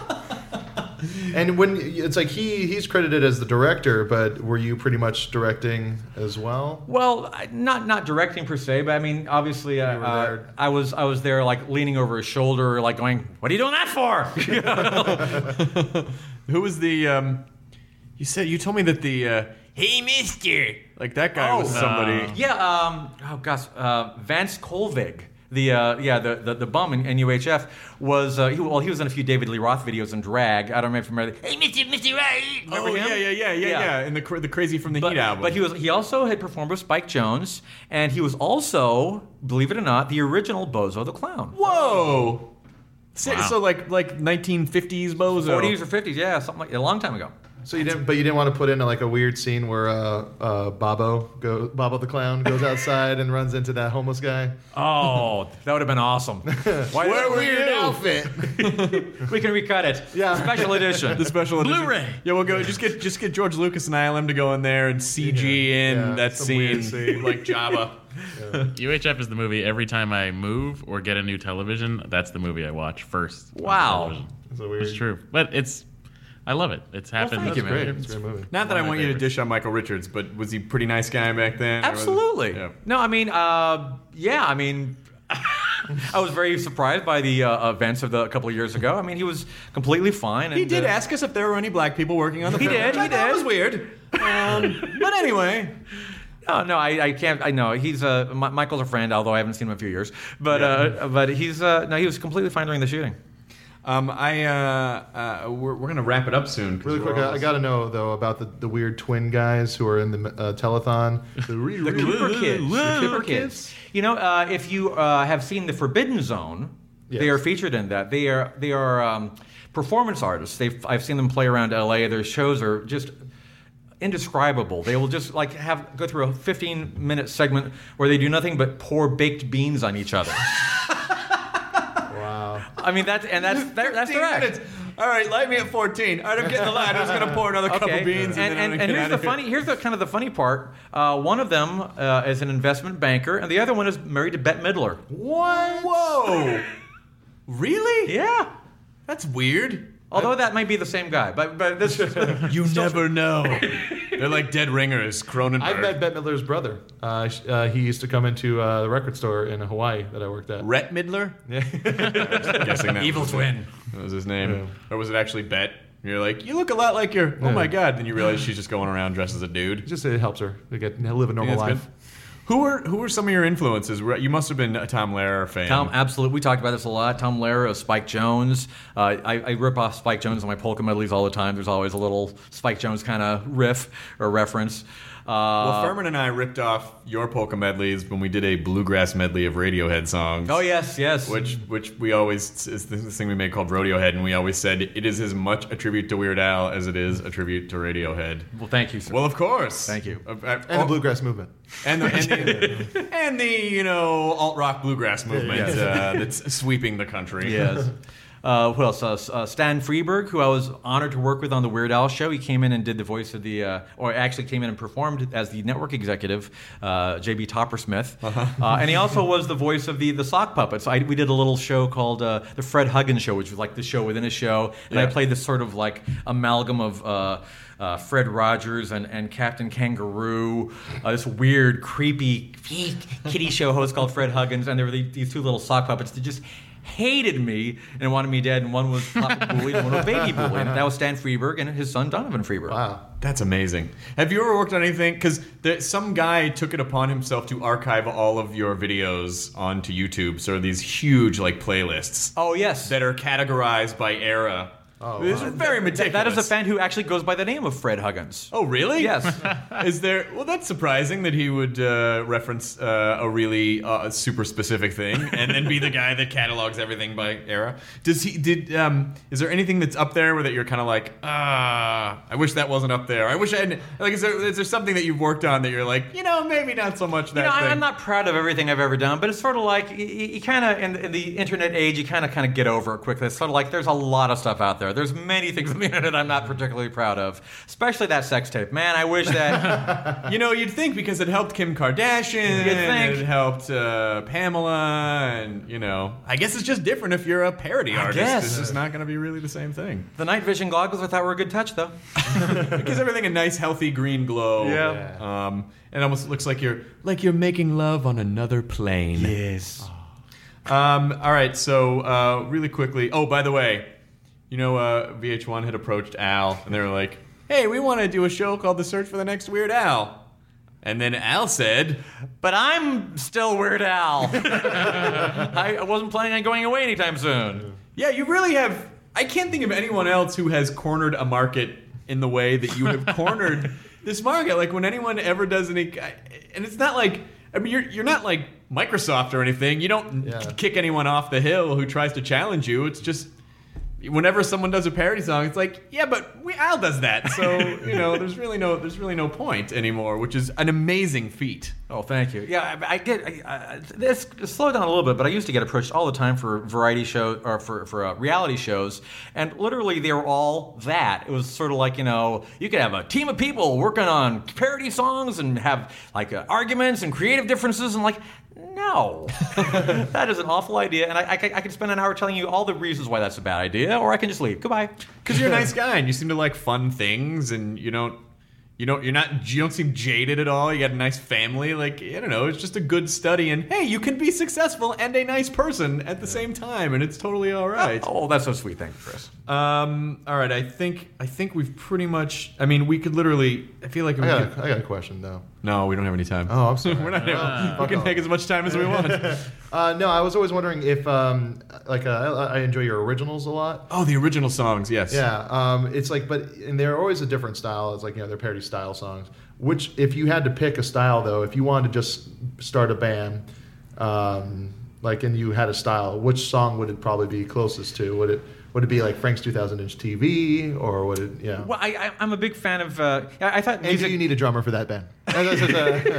and when it's like he he's credited as the director, but were you pretty much directing as well? Well, I- not not directing per se, but I mean, obviously, uh, You were uh, there. I was I was there, like leaning over his shoulder, like going, "What are you doing that for?" You know? Who was the? Um, you said you told me that the. Uh, hey, Mister, like that guy was Oh. somebody. Yeah. Um, oh gosh, uh, Vance Kolvig. The uh, yeah the, the the bum in, in U H F was uh, he, well he was in a few David Lee Roth videos in drag. I don't remember if you remember. Hey, Mister Mister Right. Remember Oh him? yeah, yeah, yeah, yeah, yeah. And the cra- the crazy from the But, Heat album. but he was he also had performed with Spike Jones, and he was also, believe it or not, the original Bozo the Clown. Whoa. So, Wow. so like like nineteen fifties Bozo. forties or fifties, yeah, something like a long time ago. So you didn't, but you didn't want to put in like a weird scene where uh, uh, Bobo go Bobo the clown goes outside and runs into that homeless guy. Oh, that would have been awesome. Why Where were Weird you? outfit. We can recut it. Yeah. Special edition. The special edition. Blu-ray. Yeah, we'll go. Just get just get George Lucas and I L M to go in there and C G in yeah, that some scene, weird scene. like Jabba. U H F is the movie. Every time I move or get a new television, that's the movie I watch first. on Wow. television. It's a weird. It's true, but it's. I love it. It's happened. thank you, man. Great. It's a great movie. Not that I One of my want you to favorites. dish on Michael Richards, but was he a pretty nice guy back then? Or was- Absolutely. Yeah. No, I mean, uh, yeah, I mean, I was very surprised by the uh, events of the a couple of years ago. I mean, he was completely fine. And, He did uh, ask us if there were any black people working on the He film. did, which I he thought did. was weird. Um, but anyway. No, no, I, I can't. I know he's uh, M- Michael's a friend, although I haven't seen him in a few years. But uh, but he's uh, no, he was completely fine during the shooting. Um, I uh, uh, we're, we're gonna wrap it up soon. 'cause Really we're quick, I, I almost- got to know though about the, the weird twin guys who are in the uh, telethon. The, re- The re- Cooper Kids. The Cooper Kids. You know, uh, if you uh, have seen The Forbidden Zone, they Yes. are featured in that. They are they are um, performance artists. They've I've seen them play around L A. Their shows are just indescribable. They will just like have go through a fifteen minute segment where they do nothing but pour baked beans on each other. wow. I mean that's and that's that, that's their act. minutes All right, light me at fourteen. All right, I'm getting the line. I'm just gonna pour another cup of beans. And, and, then and, I'm and gonna here's get the out of funny. here. Here's the kind of the funny part. Uh, one of them uh, is an investment banker, and the other one is married to Bette Midler. What? Whoa! Really? Yeah. That's weird. Although that might be the same guy, but but this You never know. They're like dead ringers. Cronenberg. I've met Bette Midler's brother. Uh, sh- uh, he used to come into uh, the record store in Hawaii that I worked at. Rhett Midler. Yeah. Guessing that evil was twin. That was his name, Yeah. or was it actually Bet? You're like, you look a lot like your. Oh Yeah. my god! Then you realize she's just going around dressed as a dude. Just it helps her to get live a normal Yeah, it's life. good. Who were who were some of your influences? You must have been a Tom Lehrer fan. Tom, absolutely. We talked about this a lot. Tom Lehrer, Spike Jones. Uh, I, I rip off Spike Jones on my polka medleys all the time. There's always a little Spike Jones kind of riff or reference. Uh, Well, Furman and I ripped off your polka medleys when we did a bluegrass medley of Radiohead songs. Oh yes, yes. Which which we always is this thing we made called Rodeohead, and we always said it is as much a tribute to Weird Al as it is a tribute to Radiohead. Well, thank you, sir. Well, of course. Thank you. Uh, uh, And the bluegrass movement. and the, and the, and the you know alt rock bluegrass movement uh, that's sweeping the country. Yes. Uh, who else? Uh, uh, Stan Freberg, who I was honored to work with on the Weird Al show. He came in and did the voice of the, uh, or actually came in and performed as the network executive, uh, J B Toppersmith. Uh-huh. Uh, and he also was the voice of the the sock puppets. I, we did a little show called uh, the Fred Huggins Show, which was like the show within a show. And Yeah. I played this sort of like amalgam of uh, uh, Fred Rogers and, and Captain Kangaroo, uh, this weird, creepy kitty show host called Fred Huggins. And there were the, these two little sock puppets that just hated me and wanted me dead, and one was Papa Bully and one was Baby Bully. And that was Stan Freberg and his son Donovan Freberg. Wow. That's amazing. Have you ever worked on anything? Because some guy took it upon himself to archive all of your videos onto YouTube. So these huge like playlists Oh, yes. that are categorized by era. Oh, This wow. is very That- meticulous. that is a fan who actually goes by the name of Fred Huggins. Oh, really? Yes. Is there? Well, that's surprising that he would uh, reference uh, a really uh, super specific thing and then be the guy that catalogs everything by era. Does he? Did? Um, is there anything that's up there where that you're kind of like, ah, I wish that wasn't up there. I wish I had. Like, is there? Is there something that you've worked on that you're like, you know, maybe not so much that You know, I- thing. I'm not proud of everything I've ever done, but it's sort of like you, you kind of in, in the internet age, you kind of kind of get over it quickly. It's sort of like there's a lot of stuff out there. There's many things on the internet I'm not particularly proud of, especially that sex tape. Man, I wish that. You know, you'd think because it helped Kim Kardashian, You'd think. it helped uh, Pamela, and you know, I guess it's just different if you're a parody artist. guess. It's just not going to be really the same thing. The night vision goggles I thought were a good touch, though. It gives everything a nice, healthy green glow. Yeah. Um, it almost looks like you're like you're making love on another plane. Yes. Um, all right. So uh, really quickly. Oh, by the way, you know, uh, V H one had approached Al, and they were like, "Hey, we want to do a show called The Search for the Next Weird Al." And then Al said, But I'm still Weird Al. I I wasn't planning on going away anytime soon. "Yeah, you really have." I can't think of anyone else who has cornered a market in the way that you have cornered this market. Like when anyone ever does any, and it's not like, I mean, you're you're not like Microsoft or anything. You don't Yeah. kick anyone off the hill who tries to challenge you. It's just whenever someone does a parody song, it's like, yeah, but we Al does that, so you know, there's really no there's really no point anymore, which is an amazing feat. Oh, thank you. Yeah, I, I get. I, I, this slowed down a little bit, but I used to get approached all the time for variety show or for for uh, reality shows, and literally they were all that. It was sort of like, you know, you could have a team of people working on parody songs and have like uh, arguments and creative differences, and like, no, that is an awful idea, and I, I, I could spend an hour telling you all the reasons why that's a bad idea, or I can just leave. Goodbye. Because you're a nice guy and you seem to like fun things, and you don't. You don't. You're not. You don't seem jaded at all. You got a nice family. Like, I don't know. It's just a good study. And hey, you can be successful and a nice person at the same time, and it's totally all right. Oh, that's so sweet. Thank you, Chris. Um. All right. I think. I think we've pretty much. I mean, we could literally. I feel like we I got, could. a, I got a question though. No, we don't have any time. Oh, I'm sorry. We're not. Uh, we can take as much time as we want. Uh, no, I was always wondering if, um, like, uh, I, I enjoy your originals a lot. Oh, the original songs. Yes. Yeah, um, it's like, but and they're always a different style. It's like, you know, they're parody style songs. Which, if you had to pick a style though, if you wanted to just start a band, um, like, and you had a style, which song would it probably be closest to? Would it would it be like Frank's two thousand inch T V, or would it? Yeah. Well, I, I, I'm a big fan of. Uh, I, I thought And music. do you need a drummer for that band? That's just, uh,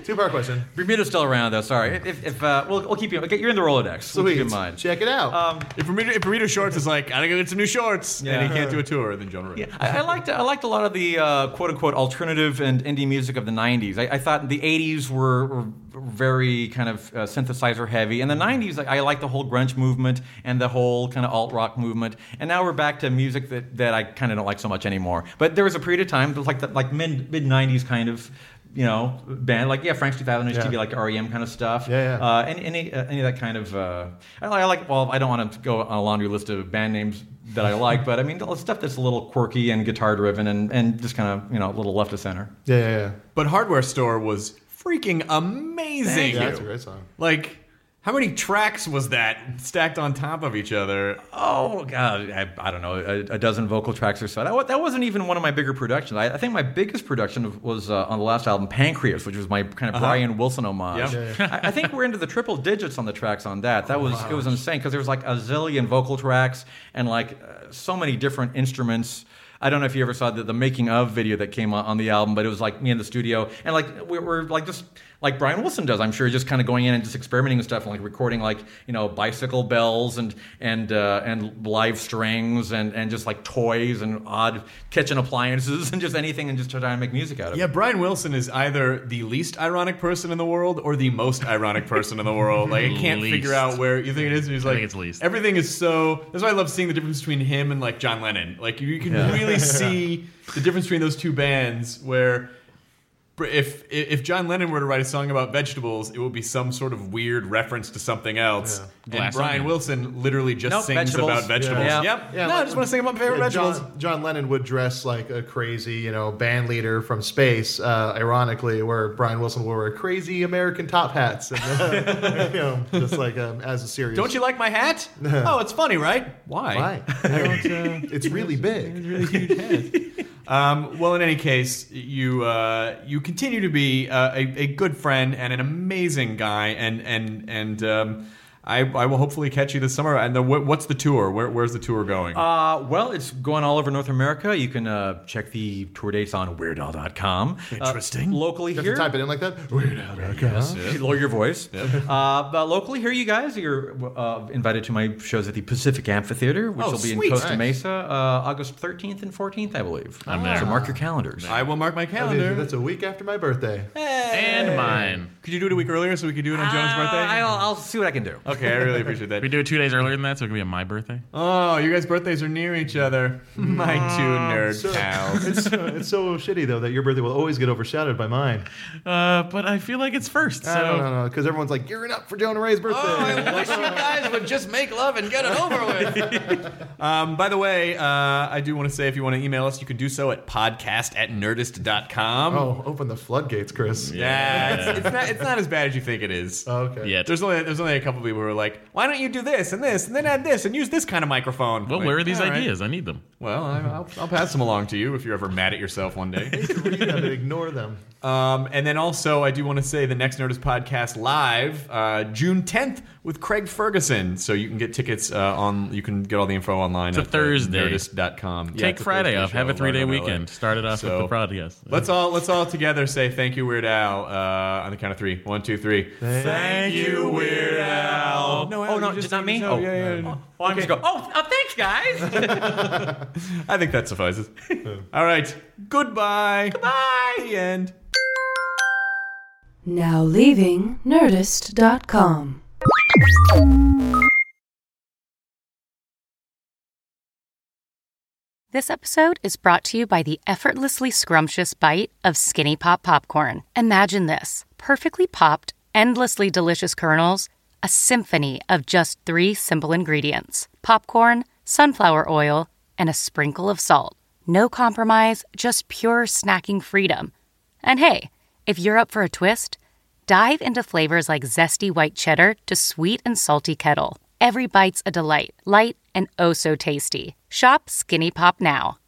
Two-part question. Bermuda's still around, though. Sorry. If, if uh, we'll, we'll keep you. You're in the Rolodex. So we'll keep you in mind. Check it out. Um, If Bermuda, if Bermuda Shorts is like, I gotta go get some new shorts, Yeah. and he can't do a tour, then Jonah Ray. Yeah, I, I liked I liked a lot of the uh, quote unquote alternative and indie music of the nineties. I, I thought the eighties were, were very kind of uh, synthesizer heavy, and the nineties I, I liked the whole grunge movement and the whole kind of alt rock movement. And now we're back to music that, that I kind of don't like so much anymore. But there was a period of time, it was like the, like mid mid nineties kind of. You know, band like yeah, Frank's two thousand H T V, Yeah. like R E M kind of stuff. Yeah, yeah. Uh, any any, uh, any of that kind of. Uh, I, like- I like. Well, I don't want to go on a laundry list of band names that I like, but I mean stuff that's a little quirky and guitar driven and, and just kind of you know a little left of center. yeah, yeah, yeah. But Hardware Store was freaking amazing. Yeah, that's a great song. Like, how many tracks was that stacked on top of each other? Oh God, I, I don't know, a, a dozen vocal tracks or so. That, wa- that wasn't even one of my bigger productions. I, I think my biggest production was uh, on the last album, Pancreas, which was my kind of Brian Wilson homage. Yep. Yeah, I, I think we're into the triple digits on the tracks on that. That was it was insane because there was like a zillion vocal tracks and like uh, so many different instruments. I don't know if you ever saw the, the making of video that came on, on the album, but it was like me in the studio and like we were like just like Brian Wilson does, I'm sure, just kind of going in and just experimenting with stuff and like recording like you know bicycle bells and and uh, and live strings and, and just like toys and odd kitchen appliances and just anything and just trying to make music out of Yeah, it. Brian Wilson is either the least ironic person in the world or the most ironic person in the world. Like, I can't Least. figure out where you think it is. And he's I like, think it's least. everything is so. That's why I love seeing the difference between him and like John Lennon. Like, you can Yeah. really see the difference between those two bands. Where if if John Lennon were to write a song about vegetables, it would be some sort of weird reference to something else. And Glass Brian onion. Wilson literally just Nope, sings vegetables. about vegetables. Yeah. Yep. Yeah, no, like- I just want to sing about my favorite Yeah, vegetables. John, John Lennon would dress like a crazy, you know, band leader from space, uh, ironically, where Brian Wilson wore crazy American top hats, and uh, you know, just like um, as a serious. Don't you like my hat? Oh, it's funny, right? Why? Why? it's really big. Really huge head. Um, well, in any case, you uh, you continue to be uh, a, a good friend and an amazing guy, and and and um, I, I will hopefully catch you this summer. And the, what, what's the tour? Where, where's the tour going? Uh, well, it's going all over North America. You can uh, check the tour dates on Weird Al dot com. Interesting. Uh, locally You have here. to type it in like that. Weird Al dot com. Lower your voice. Uh, but locally here, you guys, you're uh, invited to my shows at the Pacific Amphitheater, which Oh, will be sweet. in Costa Nice. Mesa, uh, August thirteenth and fourteenth, I believe. I'm there. So mark your calendars. I will mark my calendar. That's a week after my birthday. And mine. Could you do it a week earlier so we could do it on Jonah's birthday? Uh, I'll, I'll see what I can do. Okay, I really appreciate that. We do it two days earlier than that, so it could be on my birthday. Oh, you guys' birthdays are near each other. My two nerd So- pals. It's, uh, it's so shitty though that your birthday will always get overshadowed by mine. Uh, but I feel like it's first. So I don't know because everyone's like gearing up for Jonah Ray's birthday. I wish you guys would just make love and get it over with. um, by the way, uh, I do want to say if you want to email us, you can do so at podcast at nerdist dot com. Oh, open the floodgates, Chris. Yeah, it's, it's not it's not as bad as you think it is. Oh, okay. yeah. There's only there's only a couple people who are like, why don't you do this and this and then add this and use this kind of microphone? Well, Like, where are these all right. ideas? I need them. Well, I, I'll, I'll pass them along to you if you're ever mad at yourself one day. You gotta ignore them. Um, and then also, I do want to say the Next Nerdist podcast live uh, June tenth with Craig Ferguson. So you can get tickets uh, on. You can get all the info online. It's a at Thursday. nerdist dot com. Yeah, Take it's a Friday Thursday off. Have show a three-day live in L A. weekend. Start it off So, with the podcast. Let's all let's all together say thank you, Weird Al, uh, on the count of three. One, two, three. Thank you, Weird Al. No, Oh, no, you just not me? Oh, Oh. yeah, yeah. Oh, I'm just go. Oh, oh, thanks, guys. I think that suffices. All right. Goodbye. Goodbye. The end. Now leaving Nerdist dot com. This episode is brought to you by the effortlessly scrumptious bite of Skinny Pop Popcorn. Imagine this: perfectly popped, endlessly delicious kernels, a symphony of just three simple ingredients: popcorn, sunflower oil, and a sprinkle of salt. No compromise, just pure snacking freedom. And hey, if you're up for a twist, dive into flavors like zesty white cheddar to sweet and salty kettle. Every bite's a delight, light and oh so tasty. Shop Skinny Pop now.